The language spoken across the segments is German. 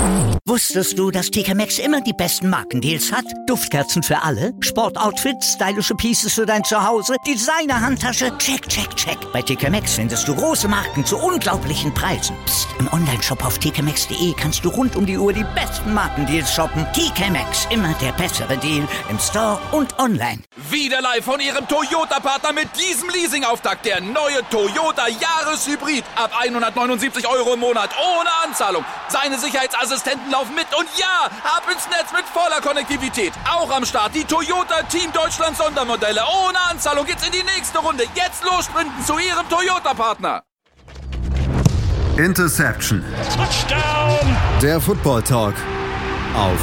Wusstest du, dass TK Maxx immer die besten Markendeals hat? Duftkerzen für alle, Sportoutfits, stylische Pieces für dein Zuhause, Designer-Handtasche, check, check, check. Bei TK Maxx findest du große Marken zu unglaublichen Preisen. Psst. Im Onlineshop auf tkmaxx.de kannst du rund um die Uhr die besten Markendeals shoppen. TK Maxx, immer der bessere Deal im Store und online. Wieder live von Ihrem Toyota-Partner mit diesem Leasing-Auftakt. Der neue Toyota Jahreshybrid. Ab 179 € im Monat. Ohne Anzahlung. Seine Sicherheitsassistenten laufen mit. Und ja, ab ins Netz mit voller Konnektivität. Auch am Start die Toyota Team Deutschland Sondermodelle. Ohne Anzahlung geht's in die nächste Runde. Jetzt los sprinten zu Ihrem Toyota-Partner. Interception. Touchdown. Der Football Talk auf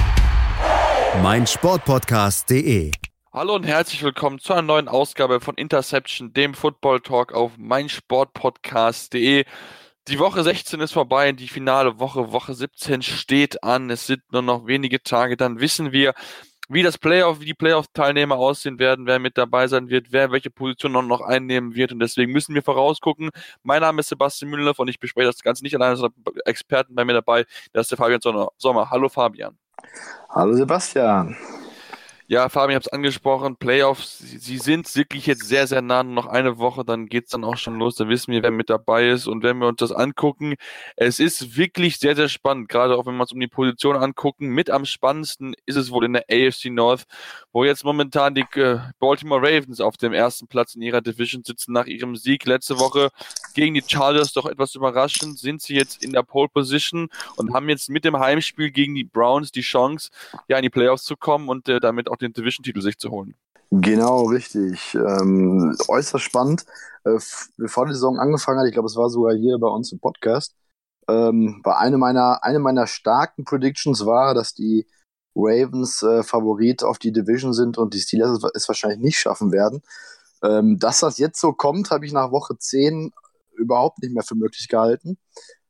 meinsportpodcast.de. Hallo und herzlich willkommen zu einer neuen Ausgabe von Interception, dem Football Talk auf meinsportpodcast.de. Die Woche 16 ist vorbei, die finale Woche, Woche 17 steht an. Es sind nur noch wenige Tage, dann wissen wir, wie die Playoff-Teilnehmer aussehen werden, wer mit dabei sein wird, wer welche Position noch einnehmen wird, und deswegen müssen wir vorausgucken. Mein Name ist Sebastian Mühlenhoff und ich bespreche das Ganze nicht alleine, sondern Experten bei mir dabei. Da ist der Fabian Sommer. Hallo Fabian. Hallo Sebastian. Ja, Fabian, ich habe es angesprochen, Playoffs, sie sind wirklich jetzt sehr, sehr nah, nur noch eine Woche, dann geht's dann auch schon los, da wissen wir, wer mit dabei ist, und wenn wir uns das angucken, es ist wirklich sehr, sehr spannend, gerade auch wenn wir uns um die Position angucken. Mit am spannendsten ist es wohl in der AFC North, wo jetzt momentan die Baltimore Ravens auf dem ersten Platz in ihrer Division sitzen. Nach ihrem Sieg letzte Woche gegen die Chargers, doch etwas überraschend, sind sie jetzt in der Pole Position und haben jetzt mit dem Heimspiel gegen die Browns die Chance, ja, in die Playoffs zu kommen und damit auch den Division-Titel sich zu holen. Genau, richtig. Äußerst spannend. Bevor die Saison angefangen hat, ich glaube, es war sogar hier bei uns im Podcast, war eine meiner starken Predictions war, dass die Ravens Favorit auf die Division sind und die Steelers es wahrscheinlich nicht schaffen werden. Dass das jetzt so kommt, habe ich nach Woche 10 überhaupt nicht mehr für möglich gehalten.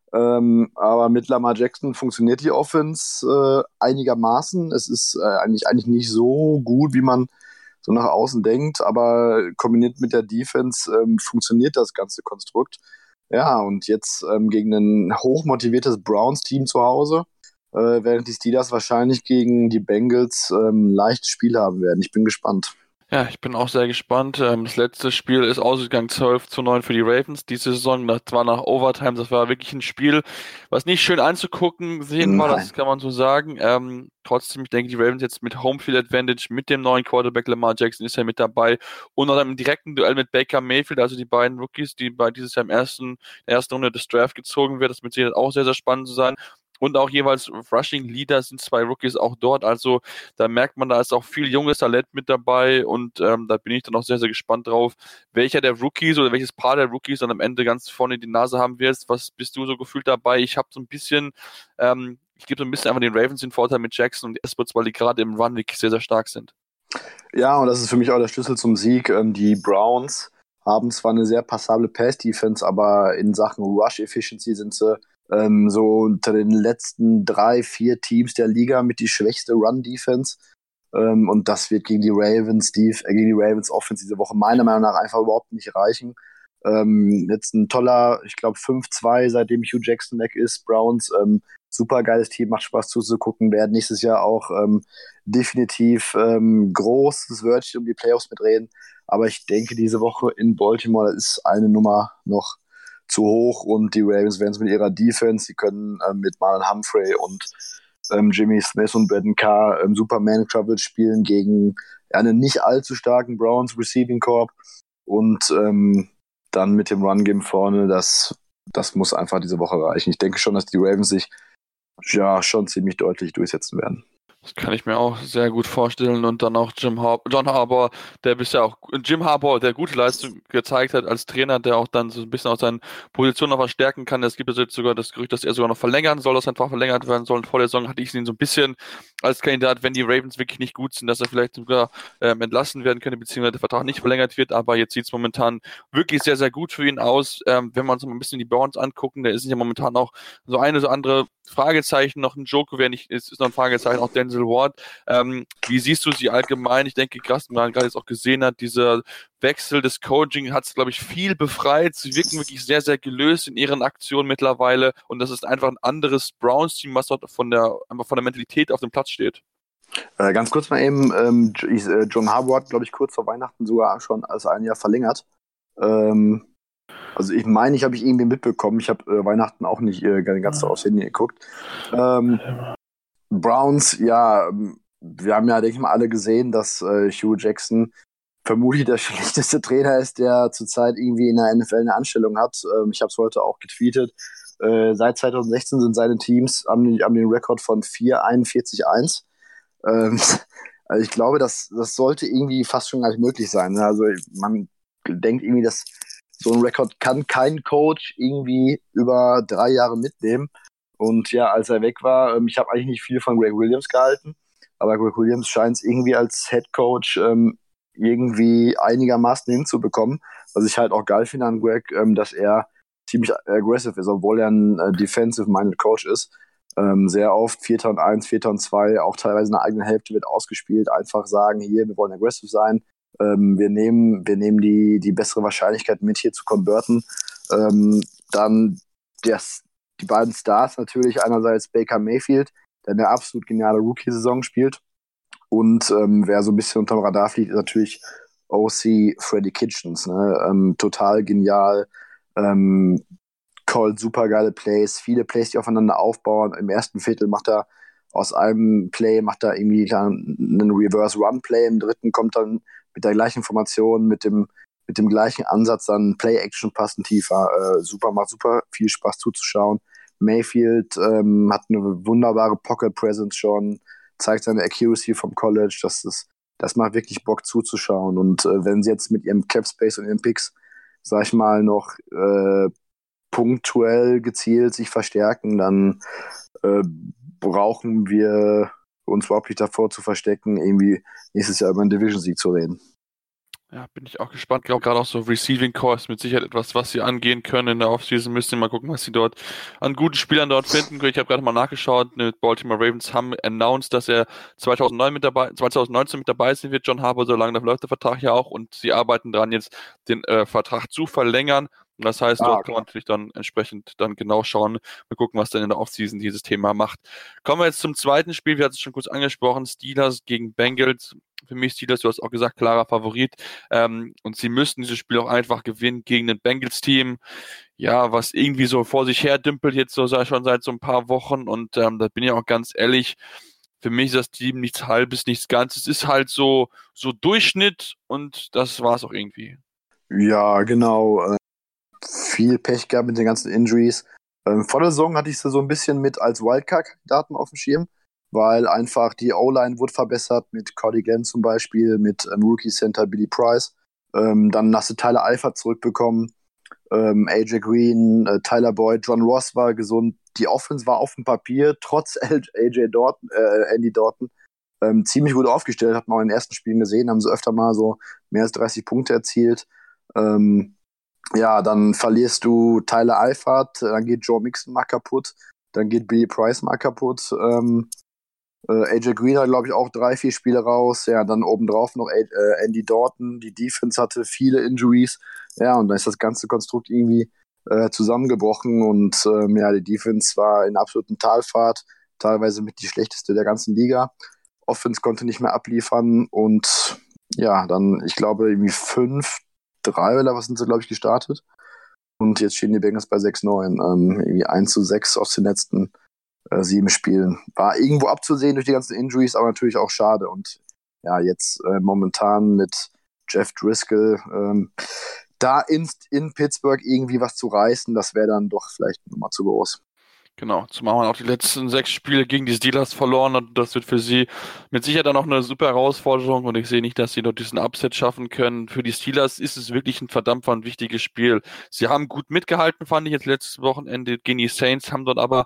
Aber mit Lamar Jackson funktioniert die Offense einigermaßen. Es ist eigentlich nicht so gut, wie man so nach außen denkt, aber kombiniert mit der Defense funktioniert das ganze Konstrukt. Ja, und jetzt gegen ein hochmotiviertes Browns-Team zu Hause, während die Steelers wahrscheinlich gegen die Bengals ein leichtes Spiel haben werden. Ich bin gespannt. Ja, ich bin auch sehr gespannt. Das letzte Spiel ist ausgegangen 12-9 für die Ravens. Diese Saison, das war nach Overtime, das war wirklich ein Spiel, was nicht schön anzugucken sehen war, das kann man so sagen. Trotzdem, ich denke, die Ravens jetzt mit Homefield Advantage, mit dem neuen Quarterback Lamar Jackson ist ja mit dabei und noch im direkten Duell mit Baker Mayfield, also die beiden Rookies, die bei dieses Jahr in der ersten Runde des Draft gezogen wird. Das wird sicher auch sehr, sehr spannend zu sein. Und auch jeweils Rushing Leader sind zwei Rookies auch dort. Also da merkt man, da ist auch viel junges Talent mit dabei. Und da bin ich dann auch sehr, sehr gespannt drauf, welcher der Rookies oder welches Paar der Rookies dann am Ende ganz vorne die Nase haben wird. Was bist du so gefühlt dabei? Ich habe so ein bisschen, ich gebe so ein bisschen einfach den Ravens den Vorteil mit Jackson und Edwards, weil die gerade im Run wirklich sehr, sehr stark sind. Ja, und das ist für mich auch der Schlüssel zum Sieg. Die Browns haben zwar eine sehr passable Pass-Defense, aber in Sachen Rush-Efficiency sind sie so unter den letzten 3-4 Teams der Liga mit die schwächste Run-Defense. Und das wird gegen die Ravens Offense diese Woche meiner Meinung nach einfach überhaupt nicht reichen. Jetzt ein toller, ich glaube 5-2, seitdem Hugh Jackson weg ist. Browns, super geiles Team, macht Spaß zuzugucken, werden nächstes Jahr auch definitiv großes Wörtchen um die Playoffs mitreden. Aber ich denke, diese Woche in Baltimore ist eine Nummer noch zu hoch und die Ravens werden es mit ihrer Defense, sie können mit Marlon Humphrey und Jimmy Smith und Braden Carr Superman Coverage spielen gegen einen nicht allzu starken Browns Receiving Corps und dann mit dem Run-Game vorne, das muss einfach diese Woche reichen. Ich denke schon, dass die Ravens sich ja schon ziemlich deutlich durchsetzen werden. Das kann ich mir auch sehr gut vorstellen. Und dann auch John Harbaugh, der gute Leistung gezeigt hat als Trainer, der auch dann so ein bisschen aus seinen Positionen noch verstärken kann. Es gibt jetzt sogar das Gerücht, dass er sogar noch verlängern soll, dass er einfach verlängert werden soll. Und vor der Saison hatte ich ihn so ein bisschen als Kandidat, wenn die Ravens wirklich nicht gut sind, dass er vielleicht sogar entlassen werden könnte, beziehungsweise der Vertrag nicht verlängert wird. Aber jetzt sieht es momentan wirklich sehr, sehr gut für ihn aus. Wenn wir uns mal ein bisschen die Browns angucken, da ist ja momentan auch so eine so andere Fragezeichen, noch ein Joker, es ist noch ein Fragezeichen, auch Denzel Ward. Wie siehst du sie allgemein? Ich denke, krass, man gerade jetzt auch gesehen hat, dieser Wechsel des Coaching hat es, glaube ich, viel befreit. Sie wirken wirklich sehr, sehr gelöst in ihren Aktionen mittlerweile und das ist einfach ein anderes Browns-Team, was dort einfach von der Mentalität auf dem Platz steht. Ganz kurz mal eben, John Harbaugh hat, glaube ich, kurz vor Weihnachten sogar schon als ein Jahr verlängert. Also ich meine, ich habe irgendwie mitbekommen. Ich habe Weihnachten auch nicht ganz so aufs Handy geguckt. Browns, ja, wir haben ja, denke ich mal, alle gesehen, dass Hugh Jackson vermutlich der schlechteste Trainer ist, der zurzeit irgendwie in der NFL eine Anstellung hat. Ich habe es heute auch getweetet. Seit 2016 sind seine Teams haben den Rekord von 4-41-1. Also ich glaube, das sollte irgendwie fast schon gar nicht möglich sein. Ne? Also man denkt irgendwie, dass so ein Rekord kann kein Coach irgendwie über 3 Jahre mitnehmen. Und ja, als er weg war, ich habe eigentlich nicht viel von Greg Williams gehalten, aber Greg Williams scheint es irgendwie als Head Coach irgendwie einigermaßen hinzubekommen. Was ich halt auch geil finde an Greg, dass er ziemlich aggressive ist, obwohl er ein defensive-minded Coach ist. Sehr oft 4-1, 4-2, auch teilweise in der eigenen Hälfte wird ausgespielt. Einfach sagen, hier, wir wollen aggressive sein. Wir nehmen die bessere Wahrscheinlichkeit mit, hier zu converten. Dann die beiden Stars natürlich, einerseits Baker Mayfield, der eine absolut geniale Rookie-Saison spielt. Und wer so ein bisschen unterm Radar fliegt, ist natürlich OC Freddie Kitchens. Ne? Total genial. Called super geile Plays, viele Plays, die aufeinander aufbauen. Im ersten Viertel macht er aus einem Play irgendwie einen Reverse-Run-Play. Im dritten kommt dann mit der gleichen Formation, mit dem gleichen Ansatz dann Play-Action-Passen tiefer. Macht super viel Spaß zuzuschauen. Mayfield hat eine wunderbare Pocket-Presence schon, zeigt seine Accuracy vom College. Das macht wirklich Bock zuzuschauen. Und wenn sie jetzt mit ihrem Cap-Space und ihren Picks, sag ich mal, noch punktuell gezielt sich verstärken, dann brauchen wir uns überhaupt nicht davor zu verstecken, irgendwie nächstes Jahr über einen Division-Sieg zu reden. Ja, bin ich auch gespannt. Ich glaube, gerade auch so Receiving Core ist mit Sicherheit etwas, was sie angehen können in der Offseason. Müssen wir mal gucken, was sie dort an guten Spielern dort finden. Ich habe gerade mal nachgeschaut, mit Baltimore Ravens haben announced, dass er 2019 mit dabei sein wird, John Harbaugh, solange läuft der Vertrag ja auch und sie arbeiten dran, jetzt den Vertrag zu verlängern. Und das heißt, dort kann man natürlich dann entsprechend dann genau schauen, mal gucken, was dann in der Offseason dieses Thema macht. Kommen wir jetzt zum zweiten Spiel, wir hatten es schon kurz angesprochen, Steelers gegen Bengals. Für mich Steelers, du hast auch gesagt, klarer Favorit. Und sie müssten dieses Spiel auch einfach gewinnen gegen ein Bengals-Team, ja, was irgendwie so vor sich her dümpelt jetzt so schon seit so ein paar Wochen. Und da bin ich auch ganz ehrlich, für mich ist das Team nichts Halbes, nichts Ganzes. Es ist halt so Durchschnitt und das war es auch irgendwie. Ja, genau. Viel Pech gehabt mit den ganzen Injuries. Vor der Saison hatte ich sie so ein bisschen mit als Wildcard-Kandidaten auf dem Schirm, weil einfach die O-Line wurde verbessert mit Cody Glenn zum Beispiel, mit Rookie-Center Billy Price. Dann hast du Tyler Eifert zurückbekommen, AJ Green, Tyler Boyd, John Ross war gesund. Die Offense war auf dem Papier, trotz Andy Dalton, ziemlich gut aufgestellt, hat man auch in den ersten Spielen gesehen, haben sie öfter mal so mehr als 30 Punkte erzielt. Ja, dann verlierst du Tyler Eifert, dann geht Joe Mixon mal kaputt, dann geht Billy Price mal kaputt. AJ Green hat, glaube ich, auch 3-4 Spiele raus. Ja, dann obendrauf noch Andy Dalton. Die Defense hatte viele Injuries. Ja, und dann ist das ganze Konstrukt irgendwie zusammengebrochen. Und ja, die Defense war in absoluten Talfahrt. Teilweise mit die schlechteste der ganzen Liga. Offense konnte nicht mehr abliefern. Und ja, dann, ich glaube, irgendwie 5-3 oder was sind sie, glaube ich, gestartet. Und jetzt stehen die Bengals bei 6-9. Irgendwie 1-6 aus den letzten 7 Spielen. War irgendwo abzusehen durch die ganzen Injuries, aber natürlich auch schade. Und ja, jetzt momentan mit Jeff Driscoll da in Pittsburgh irgendwie was zu reißen, das wäre dann doch vielleicht nochmal zu groß. Genau, zumal man auch die letzten 6 Spiele gegen die Steelers verloren hat. Das wird für sie mit Sicherheit dann auch eine super Herausforderung und ich sehe nicht, dass sie dort diesen Upset schaffen können. Für die Steelers ist es wirklich ein verdammt wichtiges Spiel. Sie haben gut mitgehalten, fand ich jetzt letztes Wochenende gegen die Saints, haben dort aber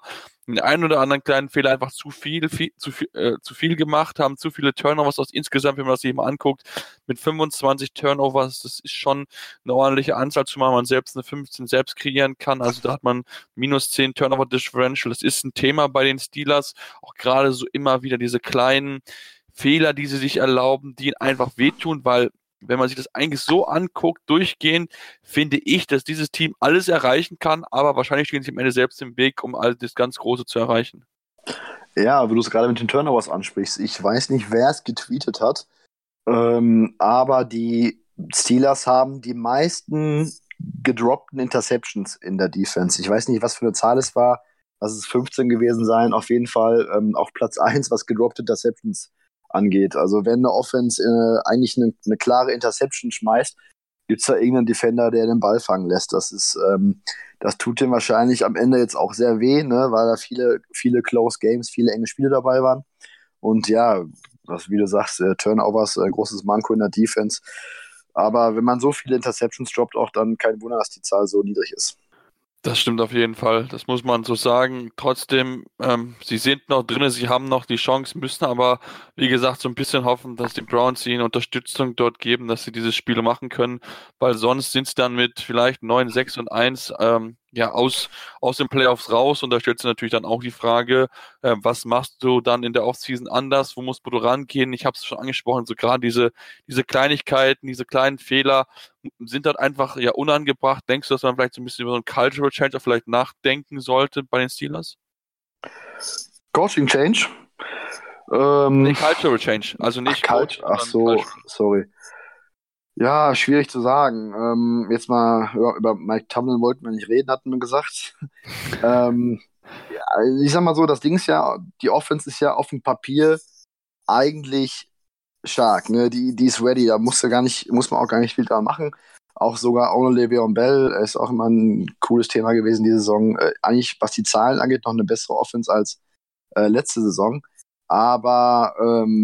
den einen oder anderen kleinen Fehler einfach zu viel gemacht, haben zu viele Turnovers aus insgesamt, wenn man das sich mal anguckt, mit 25 Turnovers, das ist schon eine ordentliche Anzahl, zumal man selbst eine 15 selbst kreieren kann, also da hat man minus 10 Turnover Differential, das ist ein Thema bei den Steelers, auch gerade so immer wieder diese kleinen Fehler, die sie sich erlauben, die ihnen einfach wehtun, weil wenn man sich das eigentlich so anguckt, durchgehend, finde ich, dass dieses Team alles erreichen kann, aber wahrscheinlich stehen sie am Ende selbst im Weg, um all das ganz Große zu erreichen. Ja, wo du es gerade mit den Turnovers ansprichst, ich weiß nicht, wer es getweetet hat, aber die Steelers haben die meisten gedroppten Interceptions in der Defense. Ich weiß nicht, was für eine Zahl es war, lass es 15 gewesen sein, auf jeden Fall auf Platz 1, was gedroppte Interceptions angeht. Also wenn eine Offense eigentlich eine klare Interception schmeißt, gibt es da irgendeinen Defender, der den Ball fangen lässt. Das tut dem wahrscheinlich am Ende jetzt auch sehr weh, ne, weil da viele Close Games, viele enge Spiele dabei waren. Und ja, wie du sagst, Turnovers, großes Manko in der Defense. Aber wenn man so viele Interceptions droppt, auch dann kein Wunder, dass die Zahl so niedrig ist. Das stimmt auf jeden Fall, das muss man so sagen. Trotzdem, sie sind noch drin, sie haben noch die Chance, müssen aber, wie gesagt, so ein bisschen hoffen, dass die Browns ihnen Unterstützung dort geben, dass sie dieses Spiel machen können, weil sonst sind sie dann mit vielleicht 9-6-1 aus den Playoffs raus und da stellt sich natürlich dann auch die Frage, was machst du dann in der Offseason anders, wo musst du rangehen? Ich habe es schon angesprochen, so gerade diese Kleinigkeiten, diese kleinen Fehler sind dann einfach ja unangebracht. Denkst du, dass man vielleicht so ein bisschen über so einen Cultural Change vielleicht nachdenken sollte bei den Steelers? Coaching Change? Nee, Cultural Change, also nicht Coach. Ach so, sorry. Ja, schwierig zu sagen. Jetzt mal über Mike Tomlin wollten wir nicht reden, hatten wir gesagt. Ich sag mal so, das Ding ist ja, die Offense ist ja auf dem Papier eigentlich stark, ne? Die ist ready, da muss man auch gar nicht viel dran machen. Auch sogar ohne Le'Veon Bell ist auch immer ein cooles Thema gewesen diese Saison. Eigentlich, was die Zahlen angeht, noch eine bessere Offense als letzte Saison. Aber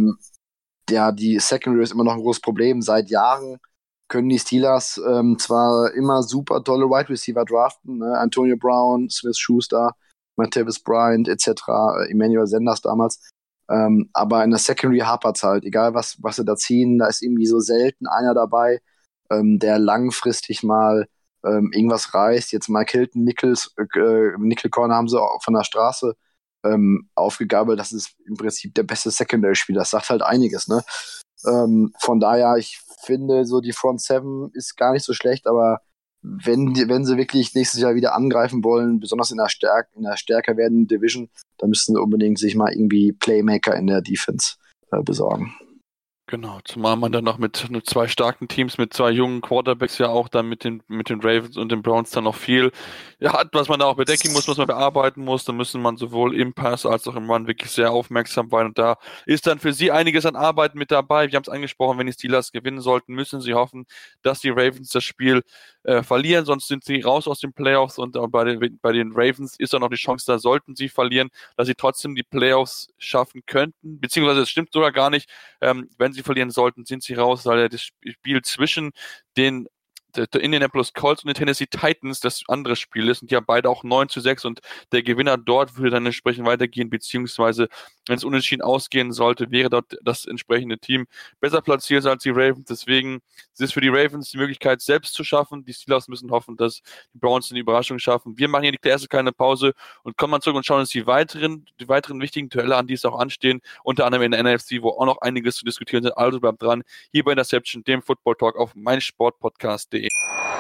die Secondary ist immer noch ein großes Problem. Seit Jahren können die Steelers zwar immer super tolle Wide Receiver draften, ne? Antonio Brown, Smith Schuster, Martavis Bryant etc., Emmanuel Sanders damals, aber in der Secondary hapert's halt, egal was sie da ziehen, da ist irgendwie so selten einer dabei, der langfristig mal irgendwas reißt. Jetzt Mike Hilton, Nickel Corner haben sie auch von der Straße aufgegabelt, das ist im Prinzip der beste Secondary-Spieler, das sagt halt einiges, ne? Von daher, ich finde, so die Front Seven ist gar nicht so schlecht, aber wenn sie wirklich nächstes Jahr wieder angreifen wollen, besonders in der stärker werdenden Division, dann müssten sie unbedingt sich mal irgendwie Playmaker in der Defense besorgen. Genau, zumal man dann noch mit 2 starken Teams, mit 2 jungen Quarterbacks ja auch dann mit den Ravens und den Browns dann noch viel hat, was man da auch bedenken muss, was man bearbeiten muss. Da müssen man sowohl im Pass als auch im Run wirklich sehr aufmerksam sein und da ist dann für sie einiges an Arbeit mit dabei. Wir haben es angesprochen, wenn die Steelers gewinnen sollten, müssen sie hoffen, dass die Ravens das Spiel verlieren, sonst sind sie raus aus den Playoffs und bei den Ravens ist dann noch die Chance, da sollten sie verlieren, dass sie trotzdem die Playoffs schaffen könnten, beziehungsweise es stimmt sogar gar nicht, wenn sie verlieren sollten, sind sie raus, weil das Spiel zwischen den Indianapolis Colts und den Tennessee Titans das andere Spiel ist und die haben beide auch 9-6 und der Gewinner dort würde dann entsprechend weitergehen, beziehungsweise wenn es unentschieden ausgehen sollte, wäre dort das entsprechende Team besser platziert als die Ravens, deswegen ist es für die Ravens die Möglichkeit selbst zu schaffen, die Steelers müssen hoffen, dass die Browns eine Überraschung schaffen. Wir machen hier die erste kleine Pause und kommen mal zurück und schauen uns die weiteren wichtigen Duelle an, die es auch anstehen, unter anderem in der NFC, wo auch noch einiges zu diskutieren sind, also bleibt dran, hier bei Interception, dem Football Talk auf meinsportpodcast.de.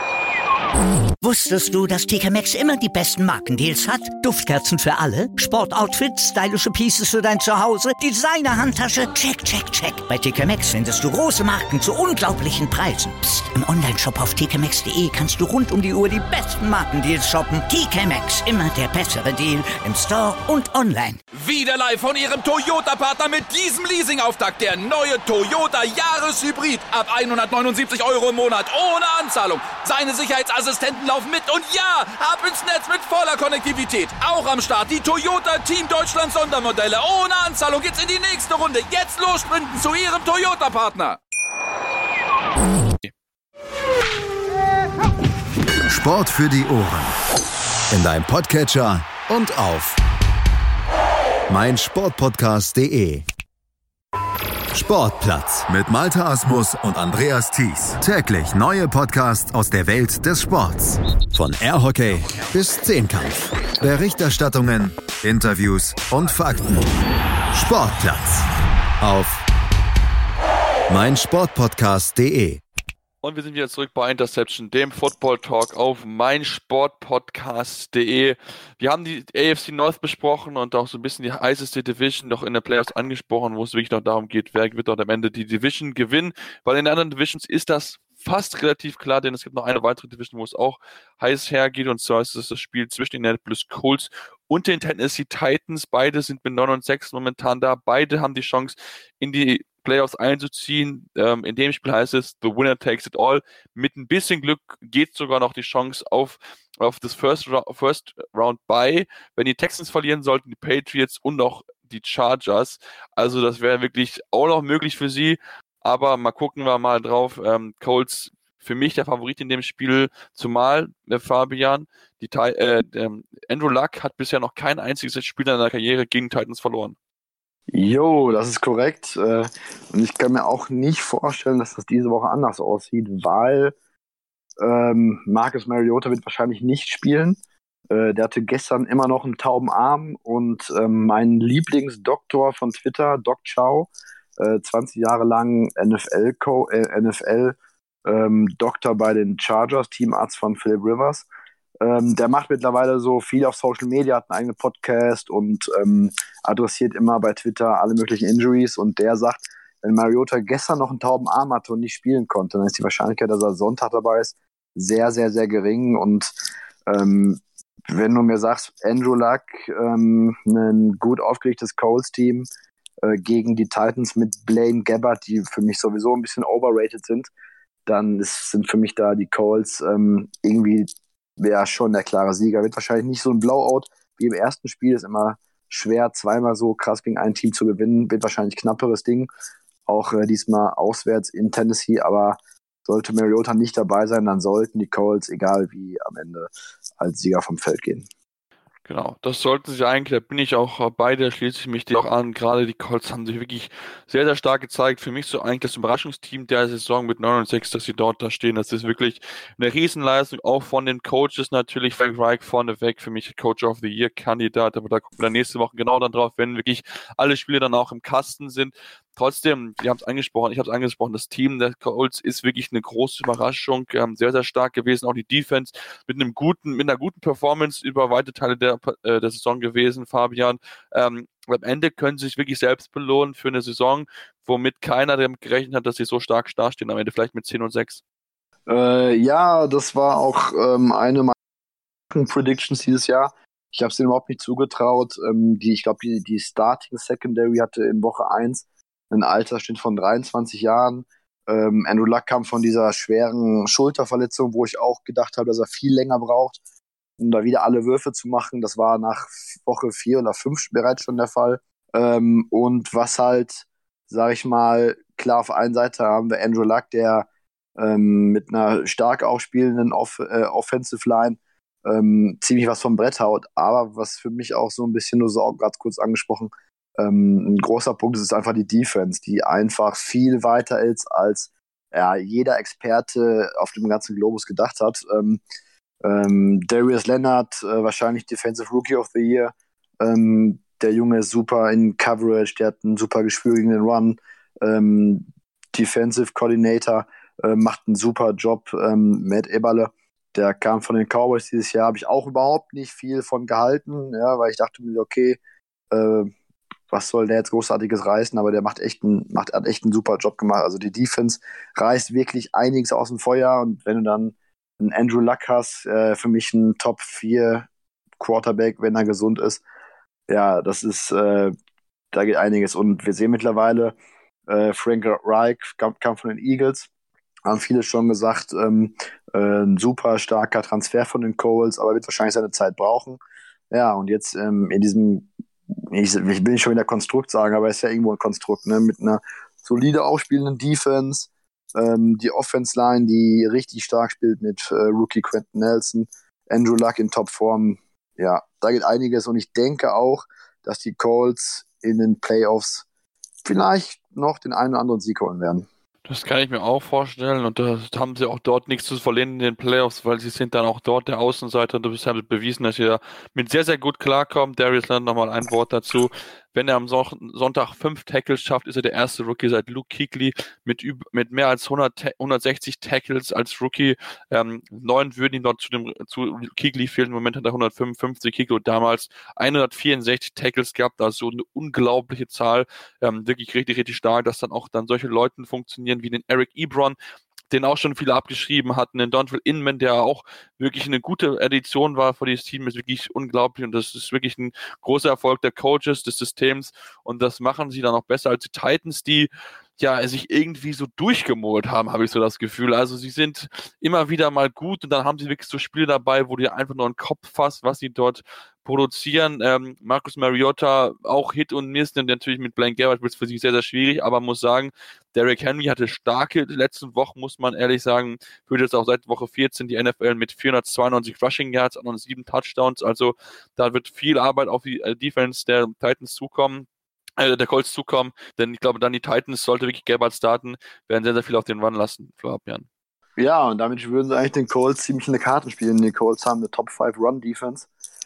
Wusstest du, dass TK Maxx immer die besten Markendeals hat? Duftkerzen für alle, Sportoutfits, stylische Pieces für dein Zuhause, Designer-Handtasche, check, check, check. Bei TK Maxx findest du große Marken zu unglaublichen Preisen. Psst. Im Onlineshop auf tkmaxx.de kannst du rund um die Uhr die besten Markendeals shoppen. TK Maxx, immer der bessere Deal im Store und online. Wieder live von ihrem Toyota-Partner mit diesem Leasing-Auftakt. Der neue Toyota Jahreshybrid. Ab 179 € im Monat ohne Anzahlung. Seine Sicherheitsassistenten laufen mit und ja, ab ins Netz mit voller Konnektivität. Auch am Start die Toyota Team Deutschland Sondermodelle. Ohne Anzahlung geht's in die nächste Runde. Jetzt los sprinten zu Ihrem Toyota-Partner. Sport für die Ohren. In deinem Podcatcher und auf meinsportpodcast.de. Sportplatz mit Malte Asmus und Andreas Thies. Täglich neue Podcasts aus der Welt des Sports. Von Airhockey bis Zehnkampf. Berichterstattungen, Interviews und Fakten. Sportplatz auf meinsportpodcast.de. Und wir sind wieder zurück bei Interception, dem Football Talk auf meinsportpodcast.de. Wir haben die AFC North besprochen und auch so ein bisschen die heißeste Division noch in der Playoffs angesprochen, wo es wirklich noch darum geht, wer wird dort am Ende die Division gewinnen. Weil in den anderen Divisions ist das fast relativ klar, denn es gibt noch eine weitere Division, wo es auch heiß hergeht, und zwar ist es das Spiel zwischen den Indianapolis Colts und den Tennessee Titans. Beide sind mit 9-6 momentan da. Beide haben die Chance, in die Playoffs einzuziehen. In dem Spiel heißt es, the winner takes it all. Mit ein bisschen Glück geht sogar noch die Chance auf das First Round Bye. Wenn die Texans verlieren sollten, die Patriots und auch die Chargers. Also das wäre wirklich auch noch möglich für sie. Aber mal gucken wir mal drauf. Colts für mich der Favorit in dem Spiel, zumal Fabian, Andrew Luck hat bisher noch kein einziges Spiel in seiner Karriere gegen Titans verloren. Jo, das ist korrekt. Und ich kann mir auch nicht vorstellen, dass das diese Woche anders aussieht, weil Marcus Mariota wird wahrscheinlich nicht spielen. Der hatte gestern immer noch einen tauben Arm, und mein Lieblingsdoktor von Twitter, Doc Chow, 20 Jahre lang NFL-Doktor bei den Chargers, Teamarzt von Philip Rivers. Der macht mittlerweile so viel auf Social Media, hat einen eigenen Podcast und adressiert immer bei Twitter alle möglichen Injuries, und der sagt, wenn Mariota gestern noch einen tauben Arm hatte und nicht spielen konnte, dann ist die Wahrscheinlichkeit, dass er Sonntag dabei ist, sehr, sehr, sehr gering. Und wenn du mir sagst, Andrew Luck, ein gut aufgelegtes Colts-Team gegen die Titans mit Blaine Gabbert, die für mich sowieso ein bisschen overrated sind, dann sind für mich da die Colts irgendwie schon der klare Sieger. Wird wahrscheinlich nicht so ein Blowout wie im ersten Spiel, ist immer schwer, zweimal so krass gegen ein Team zu gewinnen, wird wahrscheinlich knapperes Ding, auch diesmal auswärts in Tennessee, aber sollte Mariota nicht dabei sein, dann sollten die Colts, egal wie, am Ende als Sieger vom Feld gehen. Genau, das sollten sie eigentlich, da bin ich auch bei dir, schließe ich mich dir auch an. Gerade die Colts haben sich wirklich sehr, sehr stark gezeigt. Für mich so eigentlich das Überraschungsteam der Saison mit 9-6, dass sie dort da stehen. Das ist wirklich eine Riesenleistung, auch von den Coaches natürlich. Frank Reich vorneweg, für mich Coach of the Year Kandidat, aber da gucken wir dann nächste Woche genau dann drauf, wenn wirklich alle Spiele dann auch im Kasten sind. Trotzdem, ich habe es angesprochen, das Team der Colts ist wirklich eine große Überraschung, sehr, sehr stark gewesen. Auch die Defense mit einer guten Performance über weite Teile der Saison gewesen, Fabian. Am Ende können sie sich wirklich selbst belohnen für eine Saison, womit keiner damit gerechnet hat, dass sie so stark dastehen, am Ende vielleicht mit 10-6. Ja, das war auch eine meiner Predictions dieses Jahr. Ich habe es denen überhaupt nicht zugetraut. Ich glaube, die Starting Secondary hatte in Woche 1 einen Altersschnitt von 23 Jahren. Andrew Luck kam von dieser schweren Schulterverletzung, wo ich auch gedacht habe, dass er viel länger braucht, um da wieder alle Würfe zu machen. Das war nach Woche 4 oder 5 bereits schon der Fall. Und was halt, sag ich mal, klar, auf der einen Seite haben wir Andrew Luck, der mit einer stark aufspielenden Offensive Line ziemlich was vom Brett haut. Aber was für mich auch so ein bisschen, nur so auch gerade kurz angesprochen, ein großer Punkt ist einfach die Defense, die einfach viel weiter ist, als jeder Experte auf dem ganzen Globus gedacht hat. Darius Leonard, wahrscheinlich Defensive Rookie of the Year. Der Junge ist super in Coverage, der hat ein super Gespür gegen den Run. Defensive Coordinator macht einen super Job. Matt Eberle, der kam von den Cowboys dieses Jahr, habe ich auch überhaupt nicht viel von gehalten, weil ich dachte mir, okay, was soll der jetzt Großartiges reißen, aber der hat echt einen super Job gemacht. Also die Defense reißt wirklich einiges aus dem Feuer, und wenn du dann einen Andrew Luck hast, für mich ein Top 4 Quarterback, wenn er gesund ist, ja, das ist, da geht einiges. Und wir sehen mittlerweile, Frank Reich kam von den Eagles, haben viele schon gesagt, ein super starker Transfer von den Colts, aber wird wahrscheinlich seine Zeit brauchen. Ja, und jetzt in diesem, ich will nicht schon wieder Konstrukt sagen, aber es ist ja irgendwo ein Konstrukt, ne? Mit einer solide aufspielenden Defense, die Offense-Line, die richtig stark spielt mit Rookie Quentin Nelson, Andrew Luck in Topform. Ja, da geht einiges, und ich denke auch, dass die Colts in den Playoffs vielleicht noch den einen oder anderen Sieg holen werden. Das kann ich mir auch vorstellen und da haben sie auch dort nichts zu verlieren in den Playoffs, weil sie sind dann auch dort der Außenseiter und das haben bewiesen, dass sie da mit sehr, sehr gut klarkommen. Darius Leonard, nochmal ein Wort dazu. Wenn er am Sonntag 5 Tackles schafft, ist er der erste Rookie seit Luke Kuechly mit mehr als 160 Tackles als Rookie. 9 würden ihm dort zu Kuechly fehlen. Im Moment hat er 155, Kuechly damals 164 Tackles gehabt. Also eine unglaubliche Zahl. Wirklich richtig, richtig stark, dass dann auch dann solche Leute funktionieren wie den Eric Ebron, den auch schon viele abgeschrieben hatten, den Dontrell Inman, der auch wirklich eine gute Addition war für dieses Team, ist wirklich unglaublich und das ist wirklich ein großer Erfolg der Coaches, des Systems und das machen sie dann auch besser als die Titans, die ja sich irgendwie so durchgemogelt haben, habe ich so das Gefühl. Also sie sind immer wieder mal gut und dann haben sie wirklich so Spiele dabei, wo du dir einfach nur einen Kopf fasst, was sie dort produzieren. Marcus Mariota auch Hit und Miss, denn natürlich mit Blaine Gabbert wird es für sie sehr, sehr schwierig, aber muss sagen, Derrick Henry hatte starke letzten Wochen, muss man ehrlich sagen, führt jetzt auch seit Woche 14 die NFL mit 492 Rushing Yards und 7 Touchdowns, also da wird viel Arbeit auf die Defense der Titans zukommen. Der Colts zukommen, denn ich glaube, dann die Titans, sollte wirklich Gabbert starten, werden sehr, sehr viel auf den Run lassen, Fabian. Ja, und damit würden sie eigentlich den Colts ziemlich in die Karten spielen. Die Colts haben eine Top-5 Run-Defense.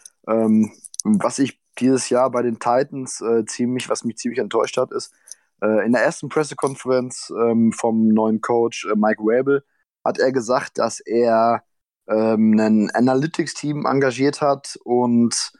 Was ich dieses Jahr bei den Titans was mich ziemlich enttäuscht hat, ist, in der ersten Pressekonferenz vom neuen Coach Mike Vrabel hat er gesagt, dass er ein Analytics-Team engagiert hat und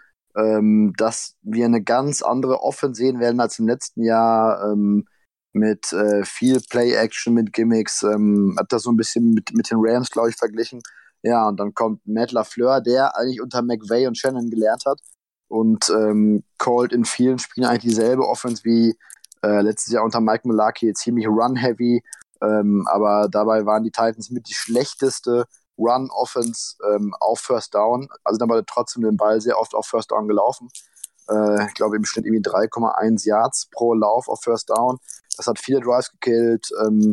dass wir eine ganz andere Offense sehen werden als im letzten Jahr mit viel Play-Action, mit Gimmicks. Hat das so ein bisschen mit den Rams, glaube ich, verglichen. Ja, und dann kommt Matt LaFleur, der eigentlich unter McVay und Shannon gelernt hat und called in vielen Spielen eigentlich dieselbe Offense wie letztes Jahr unter Mike Mularkey, ziemlich run-heavy, aber dabei waren die Titans mit die schlechteste Run-Offense auf First Down, also dann war trotzdem den Ball sehr oft auf First Down gelaufen. Ich glaube im Schnitt irgendwie 3,1 Yards pro Lauf auf First Down. Das hat viele Drives gekillt,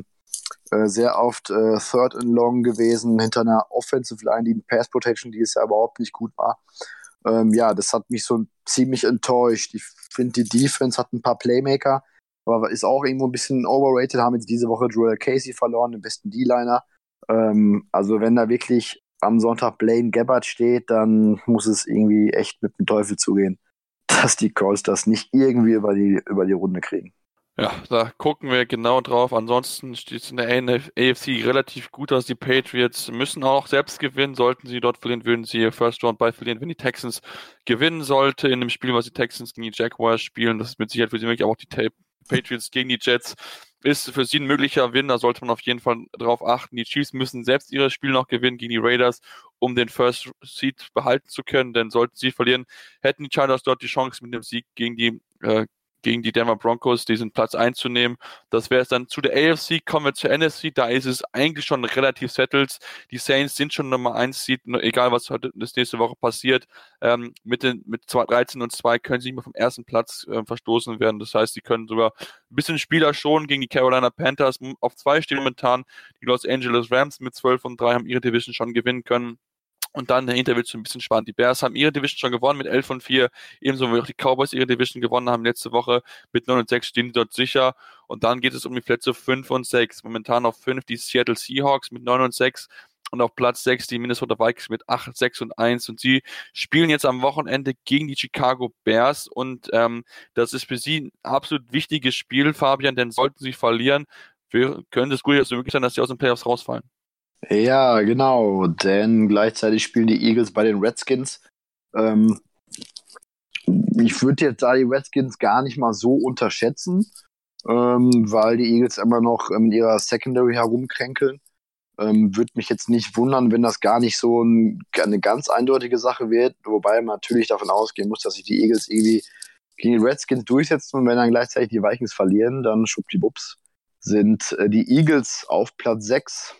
sehr oft Third and Long gewesen, hinter einer Offensive Line, die in Pass Protection, die es ja überhaupt nicht gut war. Ja, das hat mich so ziemlich enttäuscht. Ich finde, die Defense hat ein paar Playmaker, aber ist auch irgendwo ein bisschen overrated, haben jetzt diese Woche Joel Casey verloren, den besten D-Liner. Also wenn da wirklich am Sonntag Blaine Gabbert steht, dann muss es irgendwie echt mit dem Teufel zugehen, dass die Colts das nicht irgendwie über die Runde kriegen. Ja, da gucken wir genau drauf. Ansonsten steht es in der AFC relativ gut aus. Die Patriots müssen auch selbst gewinnen. Sollten sie dort verlieren, würden sie ihr First Round Bye verlieren, wenn die Texans gewinnen sollte. In dem Spiel, was die Texans gegen die Jaguars spielen, das ist mit Sicherheit für sie möglich, aber auch die Patriots gegen die Jets ist für sie ein möglicher Win. Da sollte man auf jeden Fall drauf achten. Die Chiefs müssen selbst ihre Spiele noch gewinnen gegen die Raiders, um den First Seed behalten zu können. Denn sollten sie verlieren, hätten die Chargers dort die Chance mit dem Sieg gegen die Denver Broncos diesen Platz einzunehmen. Das wäre es dann zu der AFC. Kommen wir zur NFC. Da ist es eigentlich schon relativ settled. Die Saints sind schon Nummer 1 Seed, egal was heute das nächste Woche passiert. Mit 13 und 2 können sie nicht mehr vom ersten Platz verstoßen werden. Das heißt, sie können sogar ein bisschen Spieler schon gegen die Carolina Panthers. Auf 2 stehen momentan die Los Angeles Rams mit 12 und 3 haben ihre Division schon gewinnen können. Und dann dahinter wird es ein bisschen spannend. Die Bears haben ihre Division schon gewonnen mit 11 und 4, ebenso wie auch die Cowboys ihre Division gewonnen haben letzte Woche mit 9 und 6 stehen die dort sicher. Und dann geht es um die Plätze 5 und 6. Momentan auf 5 die Seattle Seahawks mit 9 und 6 und auf Platz 6 die Minnesota Vikings mit 8, 6 und 1. Und sie spielen jetzt am Wochenende gegen die Chicago Bears und das ist für sie ein absolut wichtiges Spiel, Fabian, denn sollten sie verlieren, könnte es gut möglich sein, dass sie aus den Playoffs rausfallen. Ja, genau, denn gleichzeitig spielen die Eagles bei den Redskins. Ich würde jetzt da die Redskins gar nicht mal so unterschätzen, weil die Eagles immer noch in ihrer Secondary herumkränkeln. Würde mich jetzt nicht wundern, wenn das gar nicht so eine ganz eindeutige Sache wird, wobei man natürlich davon ausgehen muss, dass sich die Eagles irgendwie gegen die Redskins durchsetzen und wenn dann gleichzeitig die Vikings verlieren, dann schwuppdiwupps sind die Eagles auf Platz 6.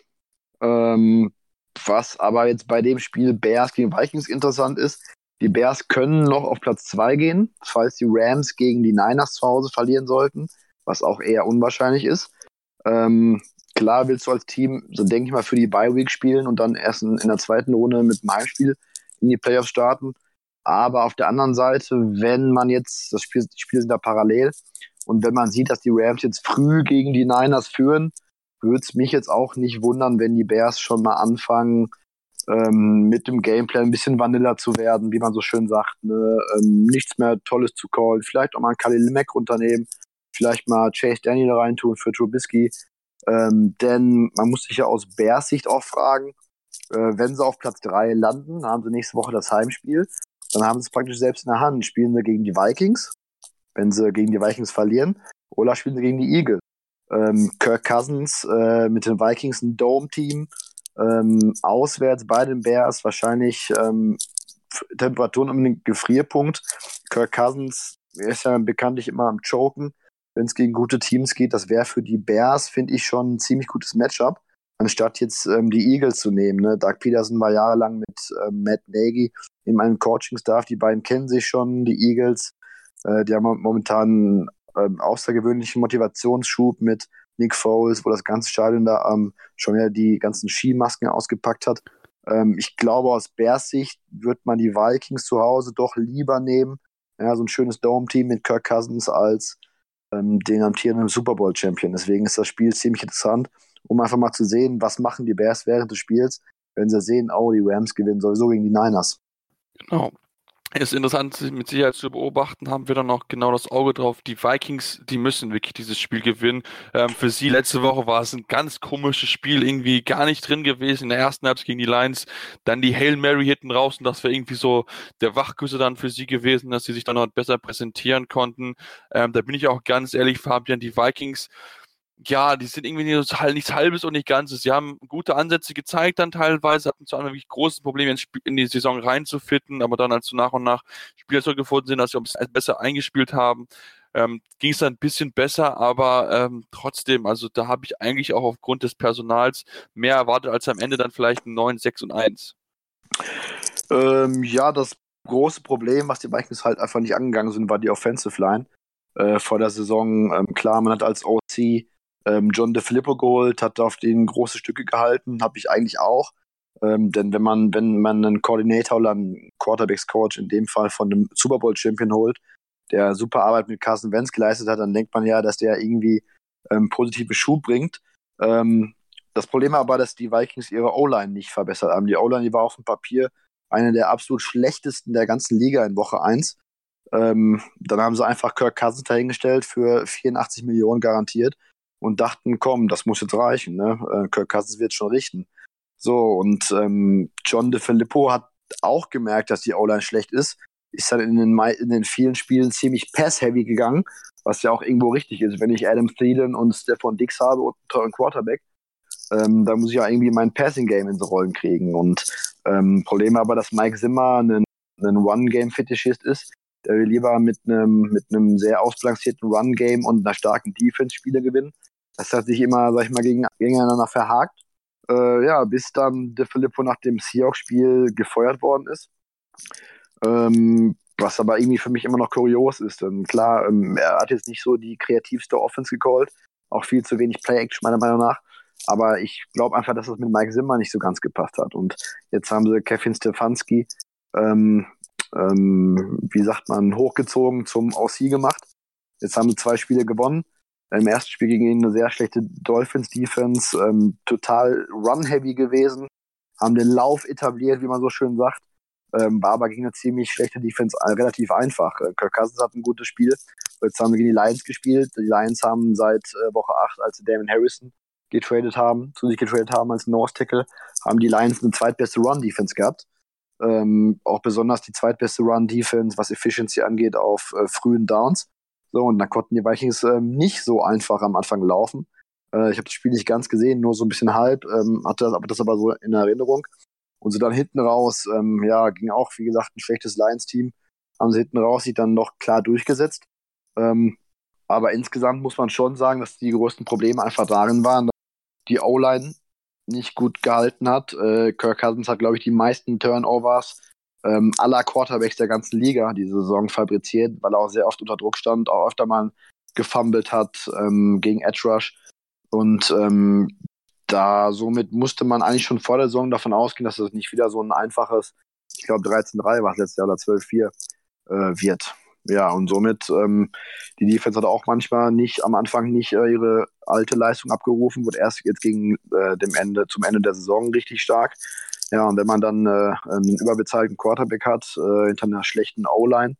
Was aber jetzt bei dem Spiel Bears gegen Vikings interessant ist, die Bears können noch auf Platz 2 gehen, falls die Rams gegen die Niners zu Hause verlieren sollten, was auch eher unwahrscheinlich ist. Klar willst du als Team, so denke ich mal, für die Bye-Week spielen und dann erst in der zweiten Runde mit dem Heimspiel in die Playoffs starten. Aber auf der anderen Seite, wenn man jetzt, die Spiele sind da parallel, und wenn man sieht, dass die Rams jetzt früh gegen die Niners führen, würde es mich jetzt auch nicht wundern, wenn die Bears schon mal anfangen, mit dem Gameplay ein bisschen Vanilla zu werden, wie man so schön sagt, ne? Nichts mehr Tolles zu callen, vielleicht auch mal einen Khalil Mack runternehmen, vielleicht mal Chase Daniel reintun für Trubisky, denn man muss sich ja aus Bears Sicht auch fragen, wenn sie auf Platz 3 landen, haben sie nächste Woche das Heimspiel, dann haben sie es praktisch selbst in der Hand. Spielen sie gegen die Vikings, wenn sie gegen die Vikings verlieren, oder spielen sie gegen die Eagles. Kirk Cousins mit den Vikings ein Dome-Team, auswärts bei den Bears wahrscheinlich Temperaturen um den Gefrierpunkt. Kirk Cousins ist ja bekanntlich immer am Choken, wenn es gegen gute Teams geht. Das wäre für die Bears, finde ich, schon ein ziemlich gutes Matchup, anstatt jetzt die Eagles zu nehmen. Ne? Doug Peterson war jahrelang mit Matt Nagy in einem Coaching-Staff. Die beiden kennen sich schon, die Eagles. Die haben momentan außergewöhnlichen Motivationsschub mit Nick Foles, wo das ganze Stadion da schon wieder die ganzen Skimasken ausgepackt hat. Ich glaube, aus Bears Sicht wird man die Vikings zu Hause doch lieber nehmen. Ja, so ein schönes Dome-Team mit Kirk Cousins als den amtierenden Super Bowl-Champion. Deswegen ist das Spiel ziemlich interessant, um einfach mal zu sehen, was machen die Bears während des Spiels, wenn sie sehen, oh, die Rams gewinnen sowieso gegen die Niners. Genau. Ist interessant, mit Sicherheit zu beobachten, haben wir dann noch genau das Auge drauf. Die Vikings, die müssen wirklich dieses Spiel gewinnen. Für sie letzte Woche war es ein ganz komisches Spiel, irgendwie gar nicht drin gewesen. In der ersten Halbzeit gegen die Lions, dann die Hail Mary hinten raus und das war irgendwie so der Wachküsse dann für sie gewesen, dass sie sich dann noch besser präsentieren konnten. Da bin ich auch ganz ehrlich, Fabian, die Vikings, ja, die sind irgendwie nichts Halbes und nicht Ganzes. Sie haben gute Ansätze gezeigt dann teilweise, hatten zu einem wirklich großen Problem in die Saison reinzufitten, aber dann als so nach und nach Spieler zurückgefunden sind, dass sie auch besser eingespielt haben, ging es dann ein bisschen besser, aber trotzdem, also da habe ich eigentlich auch aufgrund des Personals mehr erwartet als am Ende dann vielleicht ein 9-6-1. Ja, das große Problem, was die Vikings halt einfach nicht angegangen sind, war die Offensive Line. Vor der Saison, klar, man hat als OC John DeFilippo geholt, hat auf den große Stücke gehalten, habe ich eigentlich auch. Denn wenn man einen Coordinator oder einen Quarterbacks-Coach in dem Fall von einem Super Bowl-Champion holt, der super Arbeit mit Carson Wentz geleistet hat, dann denkt man ja, dass der irgendwie positiven Schub bringt. Das Problem aber, dass die Vikings ihre O-Line nicht verbessert haben. Die O-Line, die war auf dem Papier eine der absolut schlechtesten der ganzen Liga in Woche 1. Dann haben sie einfach Kirk Cousins dahingestellt für 84 Millionen garantiert und dachten, komm, das muss jetzt reichen, ne? Kirk Cousins wird schon richten. So, und John DeFilippo hat auch gemerkt, dass die O-Line schlecht ist dann in den vielen Spielen ziemlich pass-heavy gegangen, was ja auch irgendwo richtig ist. Wenn ich Adam Thielen und Stephon Diggs habe und einen teuren Quarterback, da muss ich ja irgendwie mein Passing-Game in so Rollen kriegen. Und Problem aber, dass Mike Zimmer ein One-Game-Fetischist ist, der will lieber mit einem sehr ausbalancierten Run-Game und einer starken Defense Spiele gewinnen. Das hat sich immer, sag ich mal, gegeneinander verhakt. Bis dann DeFilippo nach dem Seahawks-Spiel gefeuert worden ist. Was aber irgendwie für mich immer noch kurios ist. Klar, er hat jetzt nicht so die kreativste Offense gecallt, auch viel zu wenig Play-Action meiner Meinung nach. Aber ich glaube einfach, dass das mit Mike Zimmer nicht so ganz gepasst hat. Und jetzt haben sie Kevin Stefanski, wie sagt man, hochgezogen zum OC gemacht. Jetzt haben sie 2 Spiele gewonnen. Im ersten Spiel gegen ihn eine sehr schlechte Dolphins-Defense, total run-heavy gewesen, haben den Lauf etabliert, wie man so schön sagt, war aber gegen eine ziemlich schlechte Defense relativ einfach. Kirk Cousins hat ein gutes Spiel. Jetzt haben wir gegen die Lions gespielt. Die Lions haben seit Woche 8, als sie Damon Harrison zu sich getradet haben als Nose Tackle, haben die Lions eine zweitbeste Run-Defense gehabt. Auch besonders die zweitbeste Run-Defense, was Efficiency angeht, auf frühen Downs. So, und da konnten die Vikings nicht so einfach am Anfang laufen. Ich habe das Spiel nicht ganz gesehen, nur so ein bisschen halb, hatte das aber so in Erinnerung. Und so dann hinten raus, ging auch, wie gesagt, ein schlechtes Lions-Team, haben sie hinten raus sich dann noch klar durchgesetzt. Aber insgesamt muss man schon sagen, dass die größten Probleme einfach darin waren, dass die O-Line nicht gut gehalten hat. Kirk Cousins hat, glaube ich, die meisten Turnovers aller Quarterbacks der ganzen Liga diese Saison fabriziert, weil er auch sehr oft unter Druck stand, auch öfter mal gefummelt hat gegen Edge Rush. Und somit musste man eigentlich schon vor der Saison davon ausgehen, dass das nicht wieder so ein einfaches ich glaube 13-3 war es letztes Jahr oder 12-4 wird. Ja, und somit, die Defense hat auch manchmal am Anfang nicht ihre alte Leistung abgerufen, wurde erst jetzt zum Ende der Saison richtig stark. Ja, und wenn man dann einen überbezahlten Quarterback hat, hinter einer schlechten O-Line,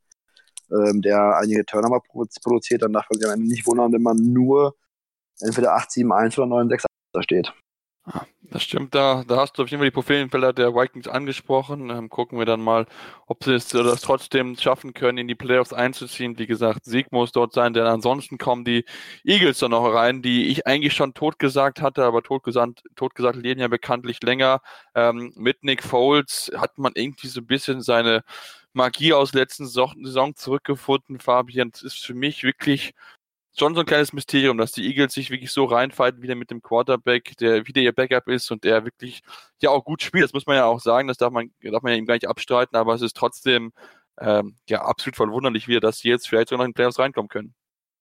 der einige Turnover produziert, dann darf man sich am Ende nicht wundern, wenn man nur entweder 8-7-1 oder 9-6 da steht. Das stimmt, da hast du auf jeden Fall die Profilenfelder der Vikings angesprochen. Gucken wir dann mal, ob sie es das trotzdem schaffen können, in die Playoffs einzuziehen. Wie gesagt, Sieg muss dort sein, denn ansonsten kommen die Eagles dann noch rein, die ich eigentlich schon totgesagt hatte, aber totgesagt leben ja bekanntlich länger. Mit Nick Foles hat man irgendwie so ein bisschen seine Magie aus letzten Saison zurückgefunden. Fabian, das ist für mich wirklich schon so ein kleines Mysterium, dass die Eagles sich wirklich so reinfighten, wieder mit dem Quarterback, der wieder ihr Backup ist und der wirklich ja auch gut spielt. Das muss man ja auch sagen, das darf man ja ihm gar nicht abstreiten, aber es ist trotzdem absolut verwunderlich wieder, dass sie jetzt vielleicht sogar noch in die Playoffs reinkommen können.